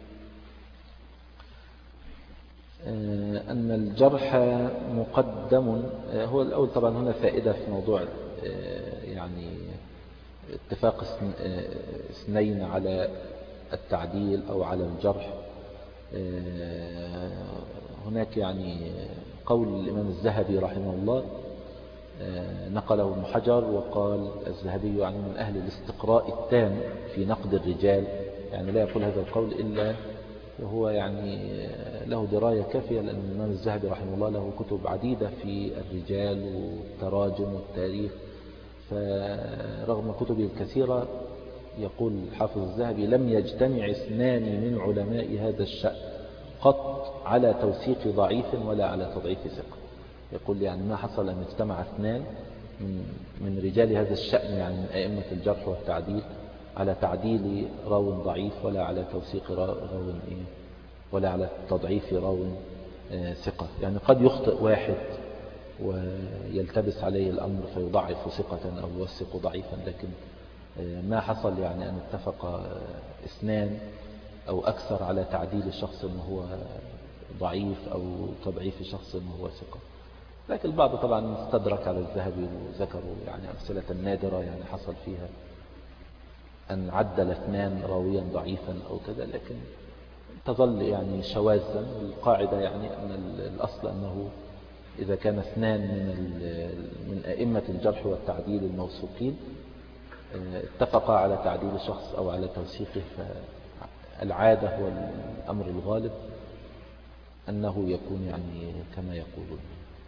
أن الجرح مقدم. هو الأول طبعا هنا فائدة في موضوع يعني اتفاق اثنين على التعديل أو على الجرح. هناك يعني قول الإمام الذهبي رحمه الله نقله ابن حجر، وقال الذهبي يعني من أهل الاستقراء التام في نقد الرجال، يعني لا يقول هذا القول إلا وهو يعني له دراية كافية، لأن الإمام الذهبي رحمه الله له كتب عديدة في الرجال والتراجم والتاريخ. فرغم كتبه الكثيرة يقول الحافظ الذهبي لم يجتمع اثنان من علماء هذا الشأن قط على توثيق ضعيف ولا على تضعيف ثقة. يقول يعني ما حصل أن اجتمع اثنان من رجال هذا الشأن، يعني من أئمة الجرح والتعديل، على تعديل راو ضعيف ولا على توثيق راو إيه ولا على تضعيف راو ثقة. يعني قد يخطئ واحد ويلتبس عليه الأمر فيضعف ثقة أو يوثق ضعيفا، لكن ما حصل يعني أن اتفق اثنان أو أكثر على تعديل شخص هو ضعيف أو تضعيف شخص هو ثقة. لكن البعض طبعا استدرك على الذهبي وذكروا يعني أمثلة نادرة يعني حصل فيها أن عدل اثنان راويا ضعيفا أو كذا، لكن تظل يعني شواذا. القاعدة يعني أن الأصل أنه إذا كان اثنان من من أئمة الجرح والتعديل الموثوقين اتفقا على تعديل شخص أو على توثيقه، فالعادة هو الأمر الغالب أنه يكون يعني كما يقولون.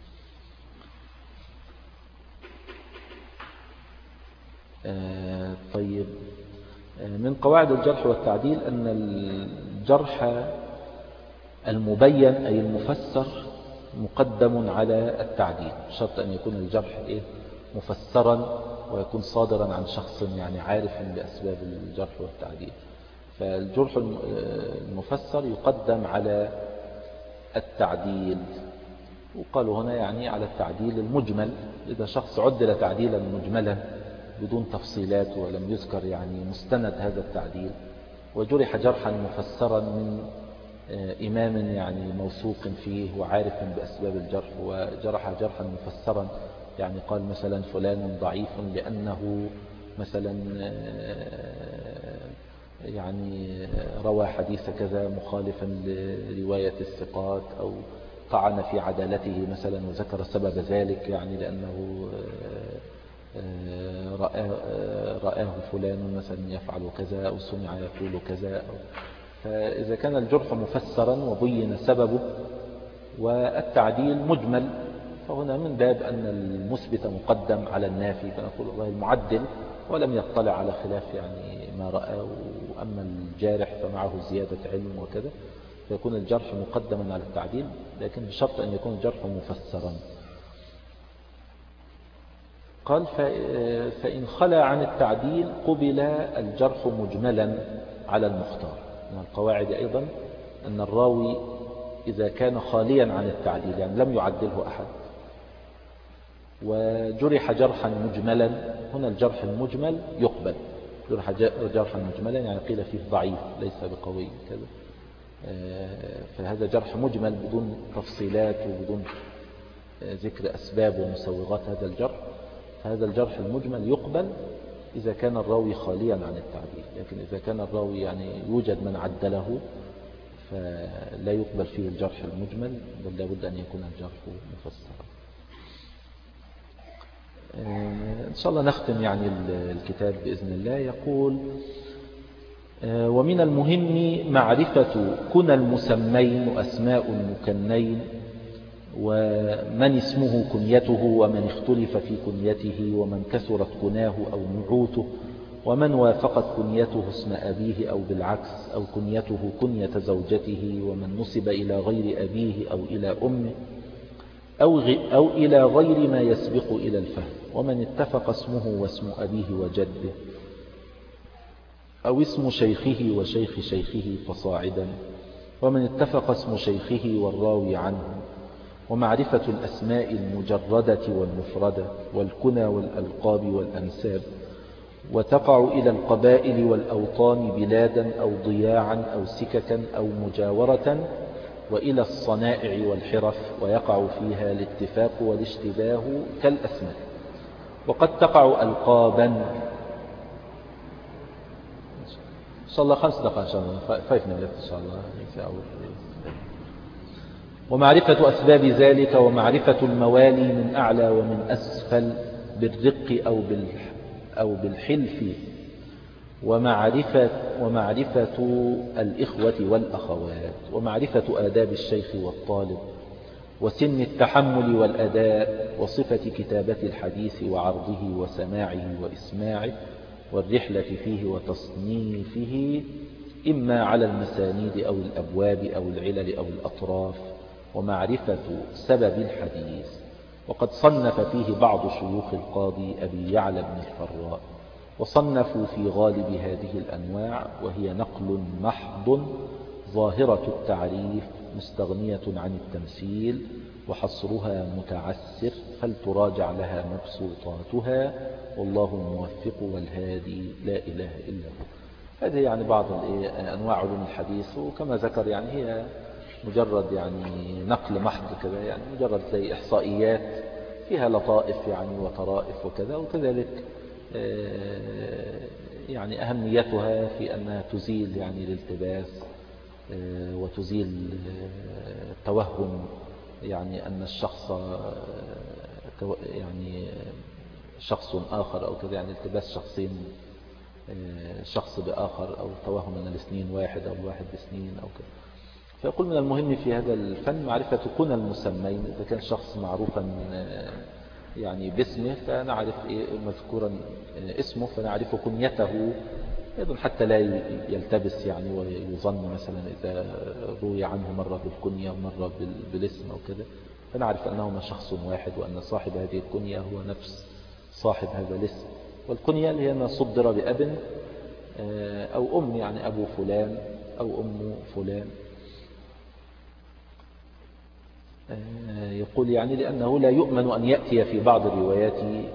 طيب من قواعد الجرح والتعديل أن الجرح المبين أي المفسر مقدم على التعديل، شرط أن يكون الجرح إيه مفسرا ويكون صادرا عن شخص يعني عارف بأسباب الجرح والتعديل. فالجرح المفسر يقدم على التعديل، وقالوا هنا يعني على التعديل المجمل. إذا شخص عدل تعديلا مجملا بدون تفصيلات ولم يذكر يعني مستند هذا التعديل، وجرح جرحا مفسرا من إمام يعني موثوق فيه وعارف بأسباب الجرح، وجرح جرحا مفسرا يعني قال مثلا فلان ضعيف لأنه مثلا يعني روى حديث كذا مخالفا لرواية الثقات، أو طعن في عدالته مثلا وذكر سبب ذلك يعني لأنه رآه, رآه فلان مثلا يفعل كذا أو سمع يقول كذا. فإذا كان الجرح مفسرا وبين سببه والتعديل مجمل، فهنا من باب أن المثبت مقدم على النافي، فنقول والله المعدل ولم يطلع على خلاف يعني ما رأى، وأما الجارح فمعه زيادة علم وكذا، فيكون الجرح مقدما على التعديل، لكن بشرط أن يكون الجرح مفسرا. قال فإن خلى عن التعديل قبل الجرح مجملا على المختار. من القواعد أيضا أن الراوي إذا كان خاليا عن التعديل، يعني لم يعدله أحد وجرح جرحا مجملا، هنا الجرح المجمل يقبل. جرح جرحا مجملا يعني قيل فيه ضعيف ليس بقوي كذا، فهذا جرح مجمل بدون تفصيلات وبدون ذكر أسباب ومسوغات هذا الجرح، فهذا الجرح المجمل يقبل إذا كان الراوي خاليا عن التعديل. لكن إذا كان الراوي يعني يوجد من عدله فلا يقبل فيه الجرح المجمل، بل لابد أن يكون الجرح مفسرا. إن شاء الله نختم يعني الكتاب بإذن الله. يقول ومن المهم معرفة كنى المسمين وأسماء المكنين، ومن اسمه كنيته، ومن اختلف في كنيته، ومن كثرت كناه أو نعوته، ومن وافقت كنيته اسم أبيه أو بالعكس، أو كنيته كنية زوجته، ومن نسب إلى غير أبيه أو إلى أمه أو, أو إلى غير ما يسبق إلى الفهم، ومن اتفق اسمه واسم أبيه وجده، أو اسم شيخه وشيخ شيخه فصاعدا، ومن اتفق اسم شيخه والراوي عنه، ومعرفة الأسماء المجردة والمفردة، والكنى والألقاب والأنساب، وتقع إلى القبائل والأوطان بلادا أو ضياعا أو سككا أو مجاورة، وإلى الصنائع والحرف، ويقع فيها الاتفاق والاشتباه كالأسماء. وقد تقع ألقابا إن شاء الله خمس دقائق إن شاء الله فايف نملت إن شاء الله. ومعرفة أسباب ذلك، ومعرفة الموالي من أعلى ومن أسفل بالرق أو أو بالحلف، ومعرفة, ومعرفة الإخوة والأخوات، ومعرفة آداب الشيخ والطالب، وسن التحمل والأداء، وصفة كتابة الحديث وعرضه وسماعه وإسماعه، والرحلة فيه وتصنيفه إما على المسانيد أو الأبواب أو العلل أو الأطراف، ومعرفة سبب الحديث. وقد صنف فيه بعض شيوخ القاضي أبي يعلى بن الفراء، وصنفوا في غالب هذه الأنواع، وهي نقل محض ظاهرة التعريف مستغنية عن التمثيل، وحصرها متعسر، فلتراجع لها مبسوطاتها، والله الموفق والهادي لا إله إلا هو. هذه يعني بعض أنواع علوم الحديث، وكما ذكر يعني هي مجرد يعني نقل محض كذا، يعني مجرد زي إحصائيات فيها لطائف يعني وطرائف وكذا، وكذلك يعني أهميتها في أنها تزيل يعني الالتباس وتزيل التوهم، يعني أن الشخص يعني شخص آخر أو كذا، يعني التباس شخصين، شخص بآخر، أو توهم أن الاثنين واحد أو الواحد باثنين أو كذا. فيقول من المهم في هذا الفن معرفة كنى المسمين، إذا كان شخص معروفا يعني باسمه فنعرف مذكورا اسمه فنعرف كنيته أيضا، حتى لا يلتبس يعني ويظن مثلا إذا روي عنه مرة بالكنية ومرة بالاسم أو كذا، فنعرف أنهما شخص واحد، وأن صاحب هذه الكنية هو نفس صاحب هذا الاسم. والكنية اللي هي ما صدر بأب أو أم، يعني أبو فلان أو أم فلان. يقول يعني لأنه لا يؤمن أن يأتي في بعض الروايات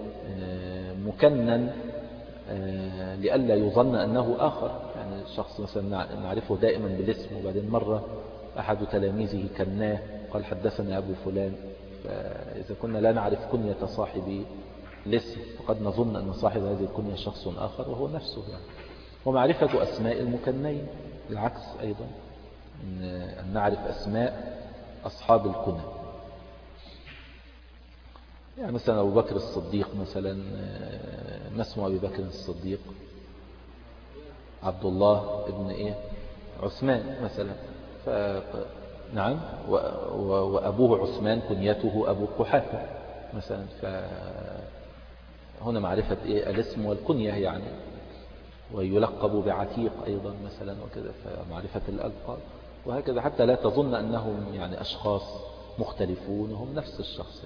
مكنن لئلا يظن أنه آخر، يعني الشخص مثلا نعرفه دائما بالاسم، وبعدين مرة أحد تلاميذه كناه قال حدثنا أبو فلان، فإذا كنا لا نعرف كنية صاحب الاسم فقد نظن أن صاحب هذه الكنية شخص آخر وهو نفسه يعني. ومعرفة أسماء المكنين العكس أيضا، أن نعرف أسماء أصحاب الكنى، يعني مثلا أبو بكر الصديق مثلا، ما اسمه أبي بكر الصديق؟ عبد الله ابن إيه عثمان مثلا. ف... نعم. و... و... وأبوه عثمان كنيته أبو قحافة مثلا. فهنا معرفة إيه الاسم والكنية يعني، ويلقب بعتيق أيضا مثلا وكذا، فمعرفة الألقاب وهكذا، حتى لا تظن أنهم يعني أشخاص مختلفون وهم نفس الشخص.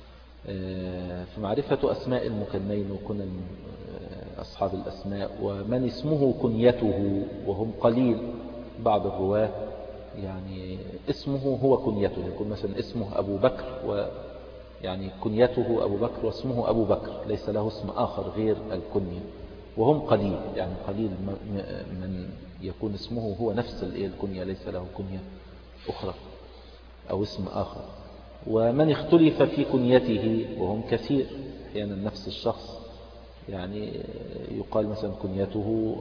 فمعرفة أسماء المكنين وكنى أصحاب الأسماء، ومن اسمه كنيته وهم قليل. بعض الرواة يعني اسمه هو كنيته، يكون مثلا اسمه أبو بكر ويعني كنيته أبو بكر واسمه أبو بكر، ليس له اسم آخر غير الكنية، وهم قليل يعني قليل من يكون اسمه هو نفس الكنية ليس له كنية أخرى أو اسم آخر. ومن اختلف في كنيته وهم كثير، أحيانا نفس الشخص يعني يقال مثلا كنيته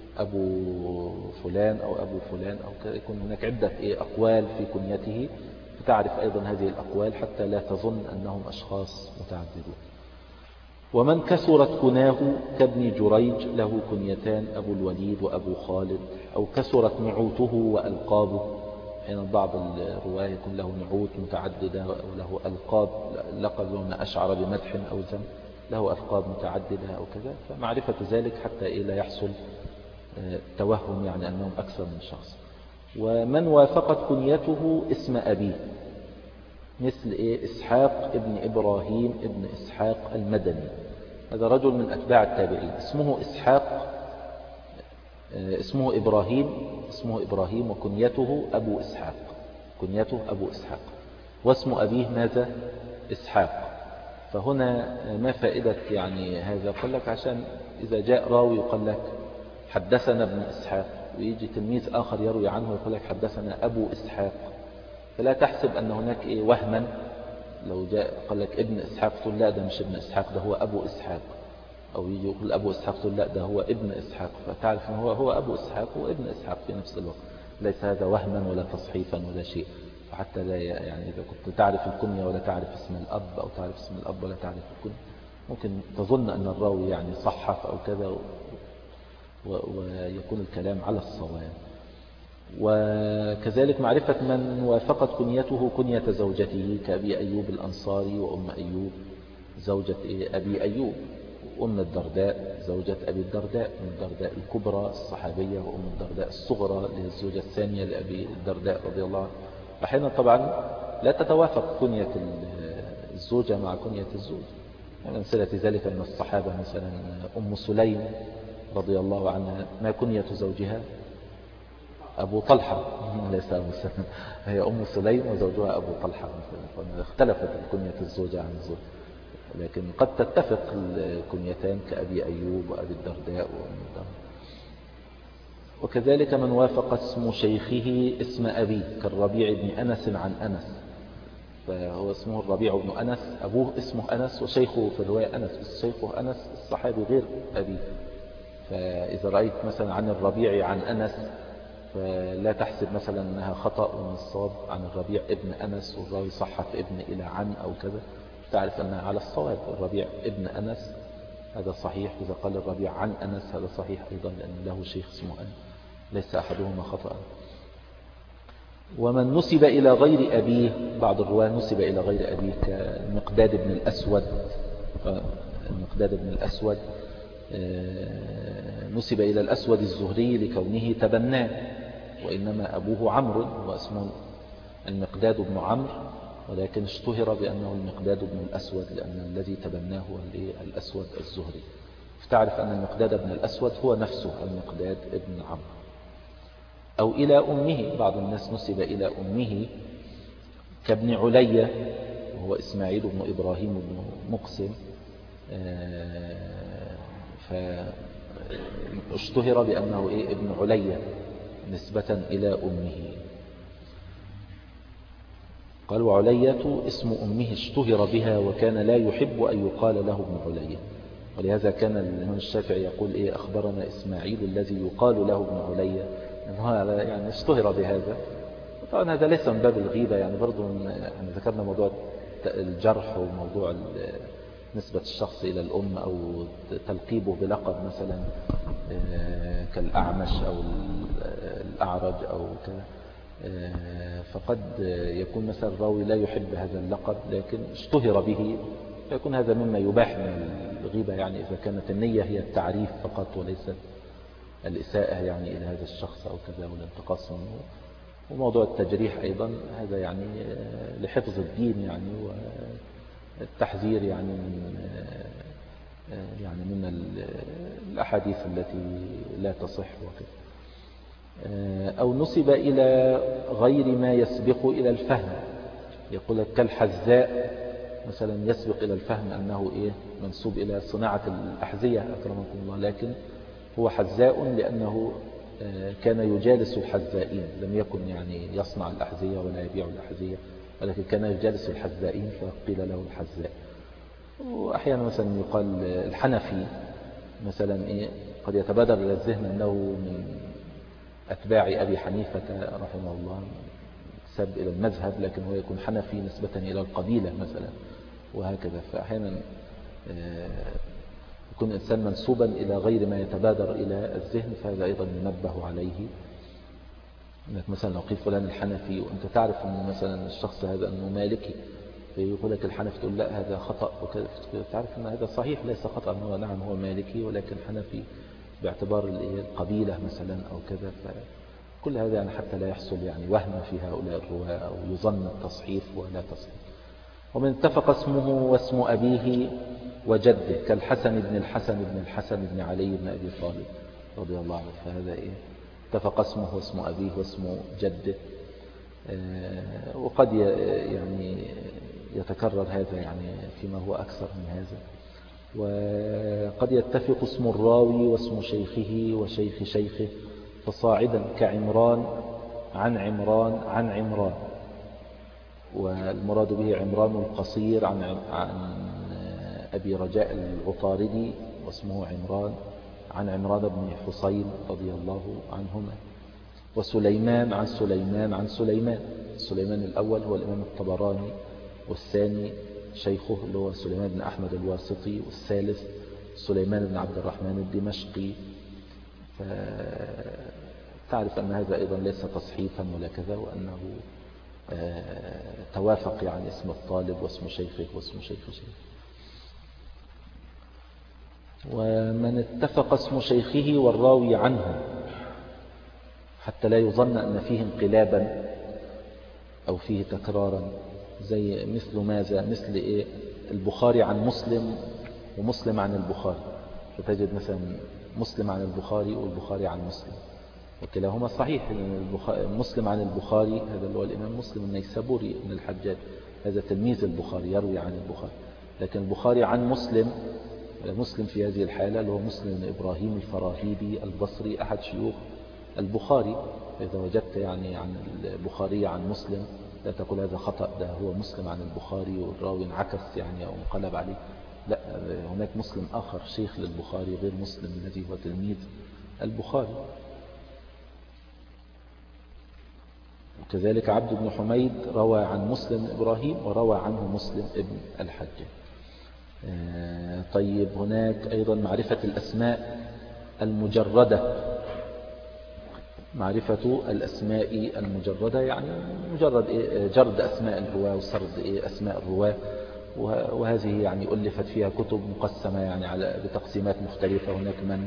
أبو فلان أو أبو فلان أو كذا، يكون هناك عدة أقوال في كنيته، فتعرف أيضا هذه الأقوال حتى لا تظن أنهم أشخاص متعددون. ومن كثرت كناه كابن جريج له كنيتان أبو الوليد وأبو خالد، أو كثرت نعوته وألقابه. حين بعض الرواية يكون له نعوت متعددة وله ألقاب، لقب ما أشعر بمدح أو ذم، له ألقاب متعددة أو كذا. فمعرفة ذلك حتى إيه لا يحصل توهم يعني أنهم أكثر من شخص. ومن وافقت كنيته اسم أبيه، مثل إيه إسحاق ابن إبراهيم ابن إسحاق المدني، هذا رجل من أتباع التابعين، اسمه إسحاق، اسمه إبراهيم اسمه إبراهيم وكنيته أبو إسحاق، كنيته أبو إسحاق، واسم أبيه ماذا؟ إسحاق. فهنا ما فائدة يعني هذا؟ قال لك عشان إذا جاء راوي يقول لك حدثنا ابن إسحاق، ويجي تلميذ آخر يروي عنه ويقول لك حدثنا أبو إسحاق، فلا تحسب أن هناك إيه وهما. لو جاء قال لك ابن إسحاق تقول لا ده مش ابن إسحاق، ده هو أبو إسحاق. أو يجي يقول أبو إسحاق تقول لا ده هو ابن إسحاق، فتعرف أنه هو هو أبو إسحاق وابن إسحاق في نفس الوقت، ليس هذا وهما ولا تصحيفا ولا شيء. فحتى لا يعني إذا كنت تعرف الكنية ولا تعرف اسم الأب، أو تعرف اسم الأب ولا تعرف الكنية، ممكن تظن أن الراوي يعني صحف أو كذا، ويكون الكلام على الصواب. وكذلك معرفة من وافقت كنيته كنية زوجته، كأبي أيوب الأنصاري وأم أيوب زوجة أبي أيوب، وأم الدرداء زوجة أبي الدرداء، أم الدرداء الكبرى الصحابية، وأم الدرداء الصغرى للزوجة الثانية لأبي الدرداء رضي الله عنه. أحيانا طبعا لا تتوافق كنية الزوجة مع كنية الزوج. من أمثلة ذلك أن الصحابة مثلا أم سليم رضي الله عنها ما كنية زوجها؟ أبو طلحة، ليس أبو سليم، هي أم سليم وزوجها أبو طلحة. اختلفت كنية الزوجة عن الزوج، لكن قد تتفق الكنيتان كأبي أيوب وأبي الدرداء وأم الدرداء. وكذلك من وافق اسم شيخه اسم أبيه، كالربيع بن أنس عن أنس، فهو اسمه الربيع بن أنس، أبوه اسمه أنس وشيخه في الرواية أنس، شيخه أنس الصحابي غير أبيه. فإذا رأيت مثلا عن الربيع عن أنس فلا تحسب مثلا أنها خطأ ومن الصواب عن الربيع ابن أنس والراوي صحف ابن إلى عن أو كذا، تعرف أنها على الصواب. الربيع ابن أنس هذا صحيح، إذا قال الربيع عن أنس هذا صحيح أيضا، لأن له شيخ اسمه أنس، ليس أحدهما خطأ. ومن نسب إلى غير أبيه، بعض الرواة نسب إلى غير أبيه كالمقداد بن الأسود، المقداد بن الأسود نسب إلى الأسود الزهري لكونه تبناه، وإنما أبوه عمرو واسمه المقداد بن عمرو، ولكن اشتهر بأنه المقداد بن الأسود لأن الذي تبناه هو الأسود الزهري. فتعرف أن المقداد بن الأسود هو نفسه المقداد بن عمرو. أو إلى أمه، بعض الناس نسب إلى أمه كابن علية وهو إسماعيل بن إبراهيم بن مقسم، فاشتهر بأنه إيه ابن علية نسبة إلى أمه. قال وعلية اسم أمه اشتهر بها، وكان لا يحب أن يقال له ابن علية، ولهذا كان الإمام الشافعي يقول إيه أخبرنا إسماعيل الذي يقال له ابن علية، هذا يعني اشتهر بهذا. طبعا هذا ليس من باب الغيبة، يعني برضو يعني ذكرنا موضوع الجرح وموضوع نسبة الشخص إلى الأم أو تلقيبه بلقب مثلا كالأعمش أو الأعرج أو كذا، فقد يكون مثلا الراوي لا يحب هذا اللقب لكن اشتهر به، فيكون هذا مما يباح من الغيبة، يعني إذا كانت النية هي التعريف فقط وليست الإساءة يعني إلى هذا الشخص أو كذا والانتقاص منه. وموضوع التجريح أيضا هذا يعني لحفظ الدين يعني والتحذير يعني من يعني من الأحاديث التي لا تصح وكذا. أو نسب إلى غير ما يسبق إلى الفهم، يقول لك كالحذاء مثلا يسبق إلى الفهم أنه إيه منسوب إلى صناعة الأحذية أكرمكم الله، لكن هو حذاء لأنه كان يجالس الحذائين، لم يكن يعني يصنع الأحذية ولا يبيع الأحذية، ولكن كان يجالس الحذائين فقيل له الحذاء. وأحيانا مثلا يقال الحنفي مثلا إيه قد يتبادر إلى الذهن أنه من أتباع أبي حنيفة رحمه الله سب إلى المذهب، لكن هو يكون حنفي نسبة إلى القبيلة مثلا وهكذا. فأحيانا يكون إنسان منسوبا إلى غير ما يتبادر إلى الذهن، فهذا أيضا ينبه عليه. إنك مثلا لو قيل فلان الحنفي وأنت تعرف أن مثلا الشخص هذا أنه مالكي، فيقول لك الحنفي تقول لا هذا خطأ وكذا، تعرف أن هذا صحيح ليس خطأ، أنه نعم هو مالكي ولكن حنفي باعتبار القبيلة مثلا أو كذا. فكل هذا يعني حتى لا يحصل يعني وهم في هؤلاء الرواة أو يظن التصحيف ولا تصحيف. ومن اتفق اسمه واسم أبيه وجده كالحسن بن الحسن بن الحسن بن علي بن أبي طالب رضي الله عنه، فهذا إيه اتفق اسمه واسم أبيه واسم جده. آه وقد يعني يتكرر هذا يعني فيما هو أكثر من هذا. وقد يتفق اسم الراوي واسم شيخه وشيخ شيخه فصاعدا كعمران عن عمران عن عمران، والمراد به عمران القصير عن عن أبي رجاء العطاردي واسمه عمران عن عمران بن حسين رضي الله عنهما. وسليمان عن سليمان عن سليمان، سليمان الأول هو الإمام الطبراني، والثاني شيخه اللي هو سليمان بن أحمد الواسطي، والثالث سليمان بن عبد الرحمن الدمشقي. فتعرف أن هذا أيضا ليس تصحيفا ولا كذا، وأنه توافق يعني اسم الطالب واسم شيخه واسم شيخ شيخه. ومن اتفق اسم شيخه والراوي عنه حتى لا يظن أن فيه انقلابا أو فيه تكرارا، زي مثل ماذا؟ مثل إيه؟ البخاري عن مسلم ومسلم عن البخاري، فتجد مثلا مسلم عن البخاري والبخاري عن مسلم، وكلاهما صحيح. مسلم عن البخاري هذا اللي هو الإمام مسلم النيسابوري من الحجاج، هذا تلميذ البخاري يروي عن البخاري. لكن البخاري عن مسلم، مسلم في هذه الحالة اللي هو مسلم إبراهيم الفراهيدي البصري أحد شيوخ البخاري. فإذا وجدت يعني عن البخاري عن مسلم لا تقول هذا خطأ، ده هو مسلم عن البخاري والراوي انعكس يعني أو انقلب عليه، لا، هناك مسلم آخر شيخ للبخاري غير مسلم الذي هو تلميذ البخاري. وكذلك عبد بن حميد روى عن مسلم إبراهيم وروى عنه مسلم ابن الحجاج. طيب هناك أيضا معرفة الأسماء المجردة، معرفة الأسماء المجردة يعني مجرد إيه؟ جرد أسماء الرواة وسرد إيه؟ أسماء الرواة، وهذه يعني ألفت فيها كتب مقسمة يعني على بتقسيمات مختلفة. هناك من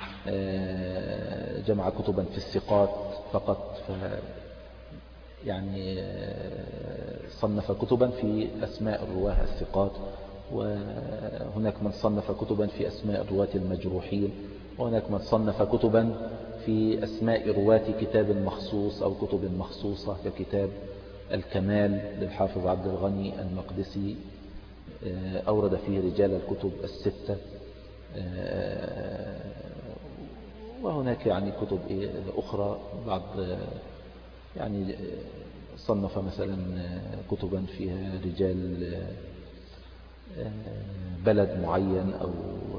جمع كتبا في الثقات فقط، ف يعني صنف كتبا في أسماء الرواة الثقات، وهناك من صنف كتبا في أسماء الرواة المجروحين، وهناك من صنف كتبا في أسماء رواة كتاب مخصوص أو كتب مخصوصة ككتاب الكمال للحافظ عبد الغني المقدسي، أورد فيه رجال الكتب الستة. وهناك يعني كتب أخرى، بعض يعني صنف مثلا كتبا فيها رجال بلد معين، أو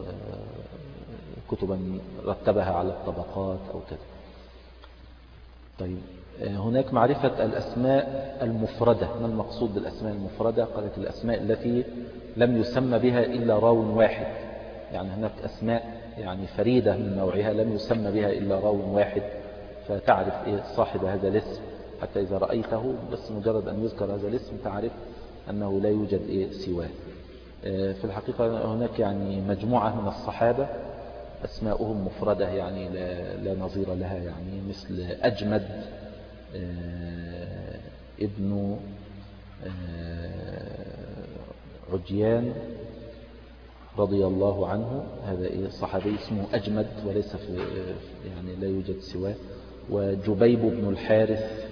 كتبا رتبها على الطبقات أو كذا. طيب هناك معرفة الأسماء المفردة. ما المقصود بالأسماء المفردة؟ قالت الأسماء التي لم يسمى بها إلا راو واحد، يعني هناك أسماء يعني فريدة من نوعها لم يسمى بها إلا راو واحد، فتعرف إيه صاحب هذا الاسم، حتى إذا رأيته بس مجرد أن يذكر هذا الاسم تعرف أنه لا يوجد إيه سواه. في الحقيقة هناك يعني مجموعة من الصحابة أسماؤهم مفردة يعني لا, لا نظير لها، يعني مثل أجمد ابن عجيان رضي الله عنه، هذا إيه صحابي اسمه أجمد وليس في يعني لا يوجد سواه. وجبيب بن الحارث،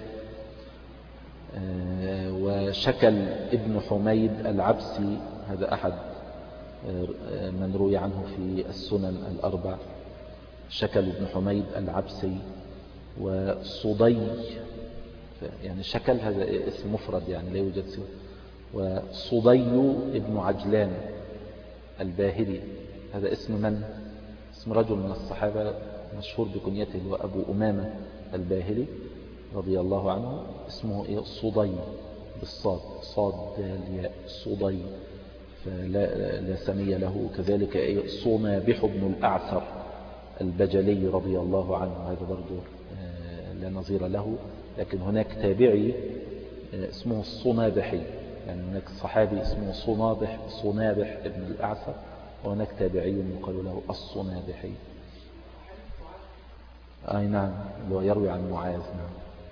وشكل ابن حميد العبسي، هذا أحد من روي عنه في السنن الأربع، شكل ابن حميد العبسي. وصدي، يعني شكل هذا اسم مفرد يعني لا يوجد سواه. وصدي ابن عجلان الباهلي، هذا اسم من؟ اسم رجل من الصحابة مشهور بكنيته هو أبو أمامة الباهلي رضي الله عنه، اسمه إيه؟ صدي بالصاد، صاد دال صدي، فلا لا سمي له. كذلك إيه؟ صنابح بن الأعثر البجلي رضي الله عنه، هذا برضو لا نظير له. لكن هناك تابعي اسمه الصنابحي، يعني هناك صحابي اسمه صنابح صنابح ابن الأعثر، وهناك تابعي يقال له الصنابحي. أي نعم، هو يروي عن معاذ. نعم.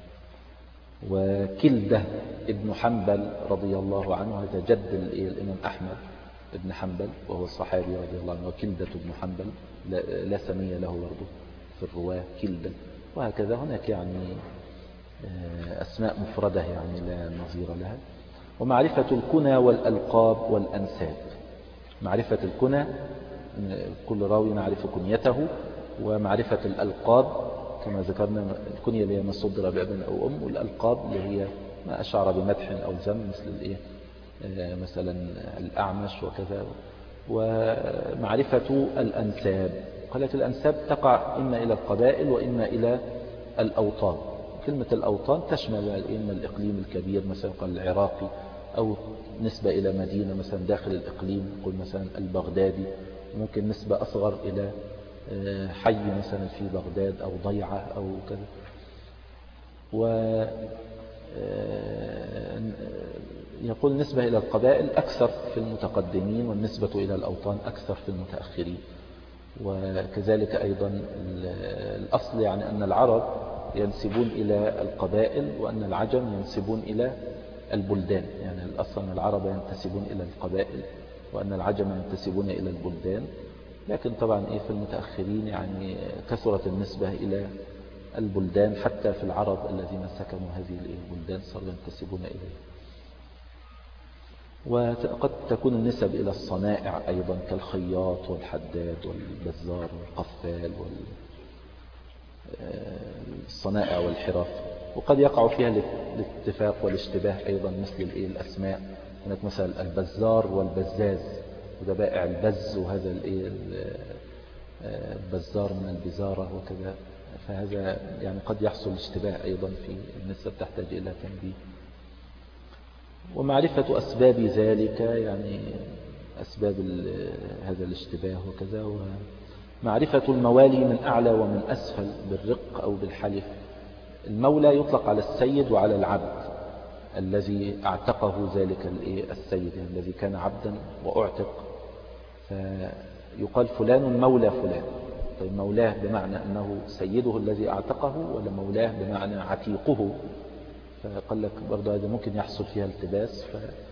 وكلدة ابن حنبل رضي الله عنه، هذا جد الإمام أحمد ابن حنبل وهو الصحابي رضي الله عنه. وكلدة ابن حنبل لا, لا سمي له برضه في الرواة كلدة. وهكذا هناك يعني أسماء مفردة يعني لا نظير لها. ومعرفة الكنى والألقاب والأنساب، معرفة الكنى كل راوي نعرف كنيته، ومعرفة الألقاب كما ذكرنا الكنية اللي هي ما صدر بأب أو أم، والألقاب اللي هي ما أشعر بمدح أو ذم مثل الإيه مثلا الأعمش وكذا. ومعرفة الأنساب، قالت الأنساب تقع إما إلى القبائل وإما إلى الأوطان. كلمة الأوطان تشمل إما الإقليم الكبير مثلا قال العراقي، أو نسبة إلى مدينة مثلا داخل الإقليم قل مثلا البغدادي، ممكن نسبة أصغر إلى حي مثلا في بغداد أو ضيعة أو كذا. ويقول نسبة إلى القبائل أكثر في المتقدمين، والنسبة إلى الأوطان أكثر في المتأخرين. وكذلك أيضا الأصل يعني أن العرب ينسبون إلى القبائل، وأن العجم ينسبون إلى البلدان. يعني الأصل أن العرب ينتسبون إلى القبائل، وأن العجم ينتسبون إلى البلدان. لكن طبعا إيه في المتأخرين يعني كثرت النسبة إلى البلدان، حتى في العرب الذين سكنوا هذه البلدان صاروا ينتسبون إليه. وقد تكون النسب إلى الصنائع أيضا كالخياط والحداد والبزار والقفال والصنائع والحرف. وقد يقع فيها الاتفاق والاشتباه أيضا مثل الأسماء، هناك مثلا البزار والبزاز، وده بائع البز، وهذا البزار من البزارة وكذا. فهذا يعني قد يحصل اشتباه أيضا في النسب، تحتاج إلى تنبيه. ومعرفة أسباب ذلك، يعني أسباب هذا الاشتباه وكذا. ومعرفة الموالي من أعلى ومن أسفل بالرق أو بالحلف. المولى يطلق على السيد وعلى العبد الذي اعتقه ذلك السيد، يعني الذي كان عبدا وأعتق، فيقال فلان مولى فلان. طيب مولاه بمعنى أنه سيده الذي اعتقه، ولا مولاه بمعنى عتيقه؟ فقال لك برضه هذا ممكن يحصل فيها التباس.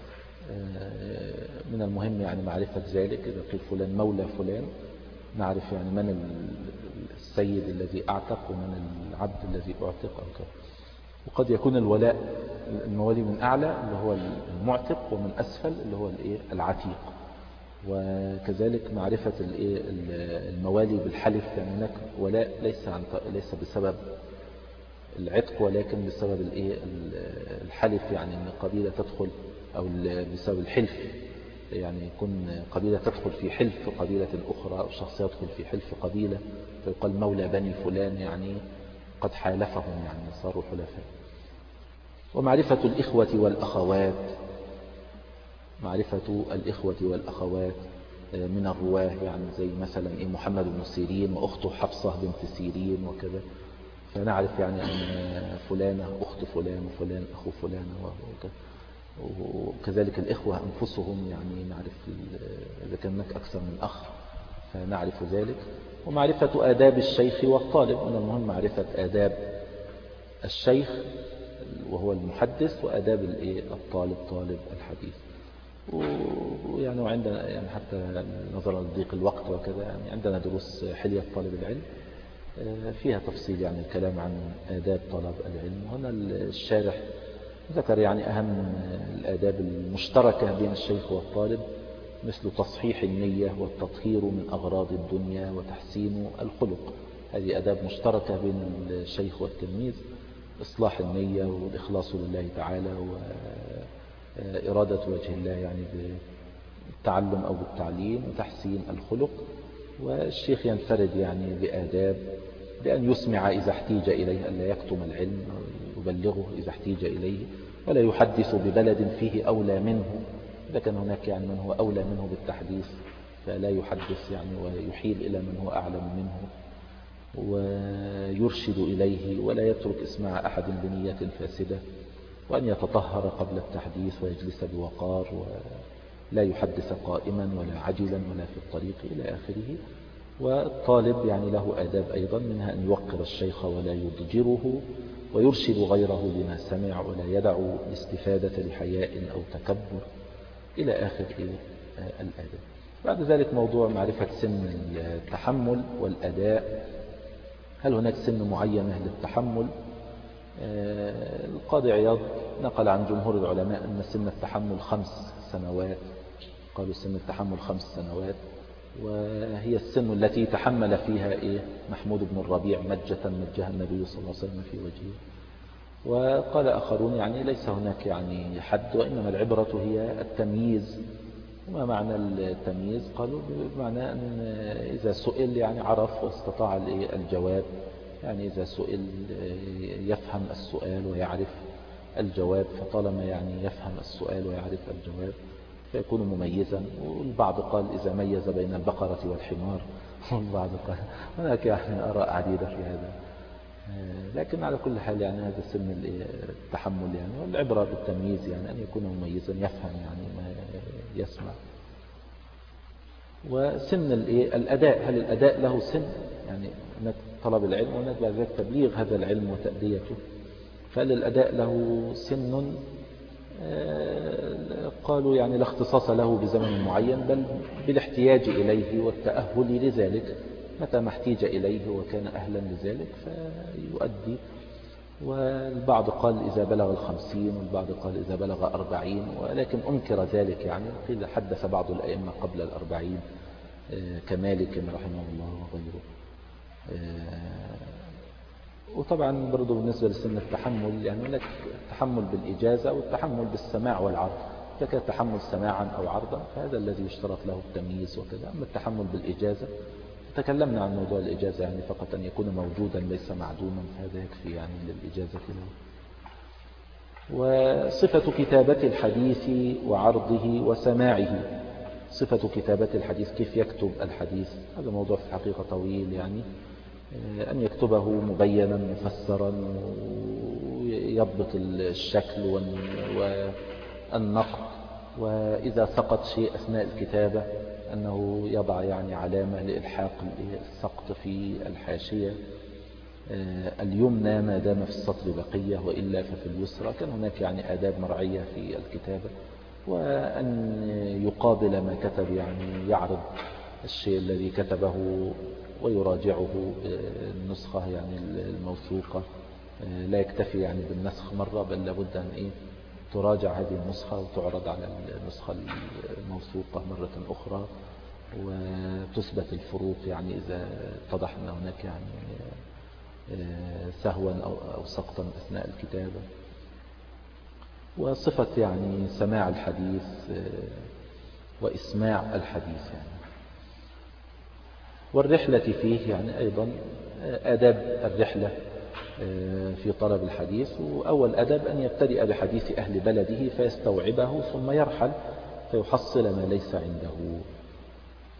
فمن المهم يعني معرفة ذلك. إذا قيل فلان مولى فلان نعرف يعني من السيد الذي اعتق ومن العبد الذي اعتق أو كذا. وقد يكون الولاء الموالي من أعلى اللي هو المعتق، ومن أسفل اللي هو العتيق. وكذلك معرفة الموالي بالحلف، يعني هناك ولاء ليس عن ليس بسبب العتق ولكن بسبب الحلف، يعني أن قبيلة تدخل، أو بسبب الحلف، يعني يكون قبيلة تدخل في حلف قبيلة أخرى، أو شخص يدخل في حلف قبيلة فيقال مولى بني فلان، يعني قد حالفهم يعني صاروا حلفاء. ومعرفة الإخوة والأخوات، معرفة الإخوة والأخوات من الرواه، يعني زي مثلا إيه محمد بن سيرين وأخته حفصة بنت سيرين وكذا، فنعرف يعني أن فلانة أخت فلان وفلان أخو فلان وكذا. وكذلك الإخوة أنفسهم، يعني نعرف إذا كان هناك أكثر من أخ فنعرف ذلك. ومعرفة آداب الشيخ والطالب، من المهم معرفة آداب الشيخ وهو المحدث وآداب الطالب طالب الحديث. ويعني وعندنا يعني حتى نظرا لضيق الوقت وكذا، يعني عندنا دروس حلية طالب العلم فيها تفصيل يعني الكلام عن آداب طلب العلم. هنا الشارح ذكر يعني أهم الآداب المشتركة بين الشيخ والطالب، مثل تصحيح النية والتطهير من أغراض الدنيا وتحسين الخلق. هذه آداب مشتركة بين الشيخ والتلميذ، إصلاح النية والإخلاص لله تعالى وإرادة وجه الله يعني بالتعلم أو بالتعليم، وتحسين الخلق. والشيخ ينفرد يعني بآداب بأن يسمع إذا احتيج إليه، ألا يكتم العلم، يبلغه إذا احتيج إليه، ولا يحدث ببلد فيه أولى منه. إذا كان هناك يعني من هو أولى منه بالتحديث فلا يحدث يعني، ويحيل إلى من هو أعلم منه، ويرشد إليه، ولا يترك إسماع أحد بنية فاسدة، وأن يتطهر قبل التحديث ويجلس بوقار، ولا يحدث قائما ولا عجلا ولا في الطريق إلى آخره. والطالب يعني له آداب أيضا، منها أن يوقر الشيخ ولا يضجره، ويرشد غيره بما سمع، ولا يدع الاستفادة لحياء أو تكبر إلى آخر الآداب. بعد ذلك موضوع معرفة سن التحمل والأداء. هل هناك سن معينة للتحمل؟ القاضي عياض نقل عن جمهور العلماء أن سن التحمل خمس سنوات، قالوا سن التحمل خمس سنوات، وهي السن التي تحمل فيها إيه محمود بن الربيع مجة مجها النبي صلى الله عليه وسلم في وجهه. وقال آخرون يعني ليس هناك يعني حد، وإنما العبرة هي التمييز. وما معنى التمييز؟ قالوا بمعنى أن إذا سئل يعني عرف واستطاع الجواب، يعني إذا سئل يفهم السؤال ويعرف الجواب، فطالما يعني يفهم السؤال ويعرف الجواب فيكون مميزا. والبعض قال إذا ميز بين البقرة والحمار، والبعض قال هناك يعني آراء عديدة في هذا، لكن على كل حال يعني هذا سن التحمل يعني، والعبرة بالتمييز يعني أن يكون مميزا يفهم يعني ما يسمع. وسن الأداء، هل الأداء له سن؟ يعني هناك طلب العلم وهناك بعد ذلك تبليغ هذا العلم وتأديته، فهل الأداء له سن؟ قالوا يعني لا اختصاص له بزمن معين، بل بالاحتياج إليه والتأهل لذلك، متى ما احتيج إليه وكان أهلا لذلك فيؤدي. والبعض قال إذا بلغ الخمسين، والبعض قال إذا بلغ أربعين، ولكن أنكر ذلك يعني، قيل حدث بعض الأئمة قبل الأربعين كمالك رحمه الله وغيره. وطبعا برضو بالنسبة لسن التحمل يعني هناك التحمل بالإجازة والتحمل بالسماع والعرض. إذا كان التحمل سماعا أو عرضا فهذا الذي يشترط له التمييز وكذا. أما التحمل بالإجازة تكلمنا عن موضوع الإجازة يعني فقط أن يكون موجودا ليس معدوما، فهذا يكفي يعني للإجازة له. وصفة كتابة الحديث وعرضه وسماعه. صفة كتابة الحديث، كيف يكتب الحديث؟ هذا موضوع في الحقيقة طويل يعني، أن يكتبه مبينا مفسرا ويضبط الشكل والنقط، وإذا سقط شيء أثناء الكتابة أنه يضع يعني علامة لإلحاق السقط في الحاشية اليمنى ما دام في السطر بقية، وإلا ففي اليسرى. كان هناك يعني آداب مرعية في الكتابة. وأن يقابل ما كتب، يعني يعرض الشيء الذي كتبه ويراجعه النسخة يعني الموثوقة، لا يكتفي يعني بالنسخ مرة، بل لابد أن إيه تراجع هذه النسخة وتعرض على النسخة الموثوقة مرة أخرى، وتثبت الفروق يعني إذا اتضح أن هناك يعني سهوا أو سقطا أثناء الكتابة. وصفة يعني سماع الحديث وإسماع الحديث يعني. والرحلة فيه يعني أيضا آداب الرحلة في طلب الحديث. وأول أدب أن يبتدئ بحديث أهل بلده فيستوعبه ثم يرحل فيحصل ما ليس عنده.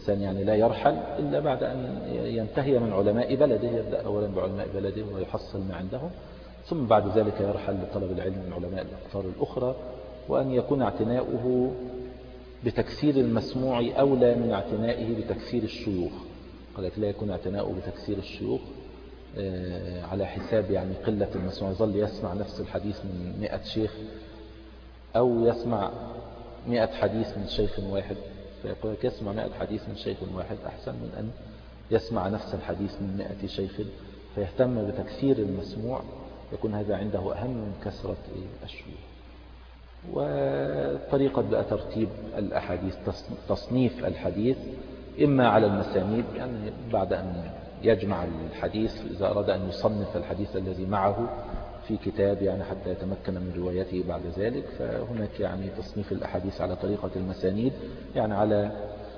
الإنسان يعني لا يرحل إلا بعد أن ينتهي من علماء بلده، يبدأ أولا بعلماء بلده ويحصل ما عندهم، ثم بعد ذلك يرحل لطلب العلم من علماء الأقطار الأخرى. وأن يكون اعتناؤه بتكسير المسموع أولى من اعتنائه بتكسير الشيوخ. قالت لا يكون اعتناؤه بتكسير الشيوخ على حساب يعني قلة المسموع، يظل يسمع نفس الحديث من مئة شيخ أو يسمع مئة حديث من شيخ واحد، فيقول لك يسمع مئة حديث من شيخ واحد أحسن من أن يسمع نفس الحديث من مئة شيخ، فيهتم بتكسير المسموع، يكون هذا عنده أهم من كثرة الشيوخ. وطريقة بقى ترتيب الأحاديث، تصنيف الحديث إما على المسانيد، يعني بعد أن يجمع الحديث إذا أراد أن يصنف الحديث الذي معه في كتاب يعني حتى يتمكن من روايته بعد ذلك، فهناك يعني تصنيف الأحاديث على طريقة المسانيد، يعني على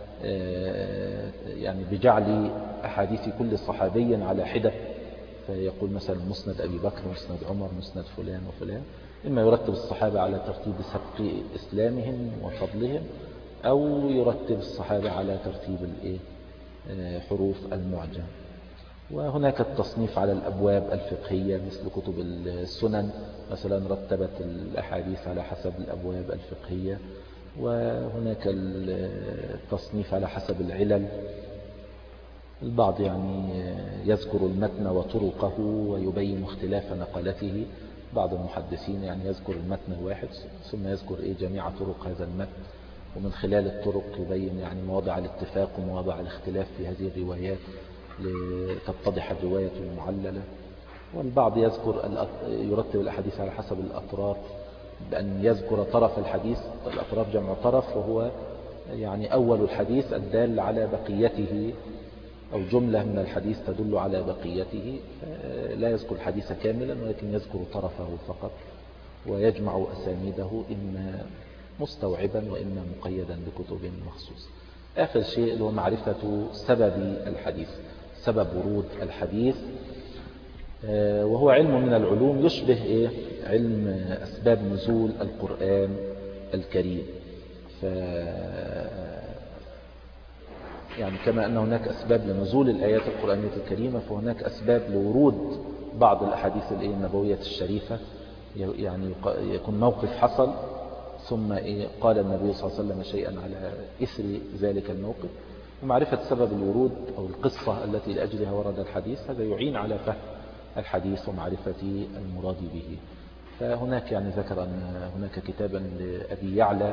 يعني بجعل أحاديث كل صحابي على حدة، فيقول مثلا مسند أبي بكر، مسند عمر، مسند فلان وفلان. إما يرتب الصحابة على ترتيب سبق إسلامهم وفضلهم، أو يرتب الصحابة على ترتيب حروف المعجم. وهناك التصنيف على الأبواب الفقهية مثل كتب السنن مثلا، رتبت الأحاديث على حسب الأبواب الفقهية. وهناك التصنيف على حسب العلل، البعض يعني يذكر المتن وطرقه ويبين اختلاف نقلته، بعض المحدثين يعني يذكر المتن الواحد ثم يذكر إيه جميع طرق هذا المتن، ومن خلال الطرق يبين يعني مواضع الاتفاق ومواضع الاختلاف في هذه الروايات لتتضح الرواية المعللة. والبعض يذكر يرتب الأحاديث على حسب الأطراف، بأن يذكر طرف الحديث، الأطراف جمع طرف، وهو يعني أول الحديث الدال على بقيته، أو جملة من الحديث تدل على بقيته، لا يذكر الحديث كاملا ولكن يذكر طرفه فقط، ويجمع أسانيده إما مستوعبا وإما مقيدا بكتب مخصوصة. آخر شيء هو معرفة سبب الحديث، سبب ورود الحديث، وهو علم من العلوم يشبه إيه؟ علم أسباب نزول القرآن الكريم. ف يعني كما أن هناك أسباب لنزول الآيات القرآنية الكريمة، فهناك أسباب لورود بعض الأحاديث النبوية الشريفة، يعني يكون موقف حصل ثم إيه قال النبي صلى الله عليه وسلم شيئا على إثر ذلك الموقف، ومعرفة سبب الورود أو القصة التي لأجلها ورد الحديث، هذا يعين على فهم الحديث ومعرفة المراد به. فهناك يعني ذكر أن هناك كتابا لأبي يعلى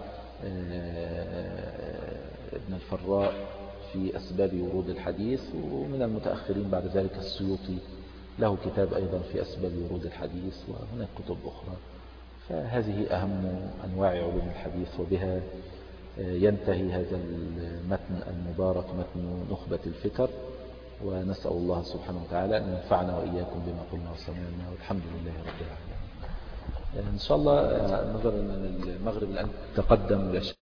ابن الفراء في أسباب ورود الحديث، ومن المتأخرين بعد ذلك السيوطي له كتاب أيضا في أسباب ورود الحديث، وهناك كتب أخرى. فهذه أهم أنواع علوم الحديث، وبها ينتهي هذا المتن المبارك، متن نخبة الفكر. ونسأل الله سبحانه وتعالى أن ينفعنا وإياكم بما قلنا وسمعنا، والحمد لله رب العالمين. إن شاء الله نظرا أن المغرب الآن تقدم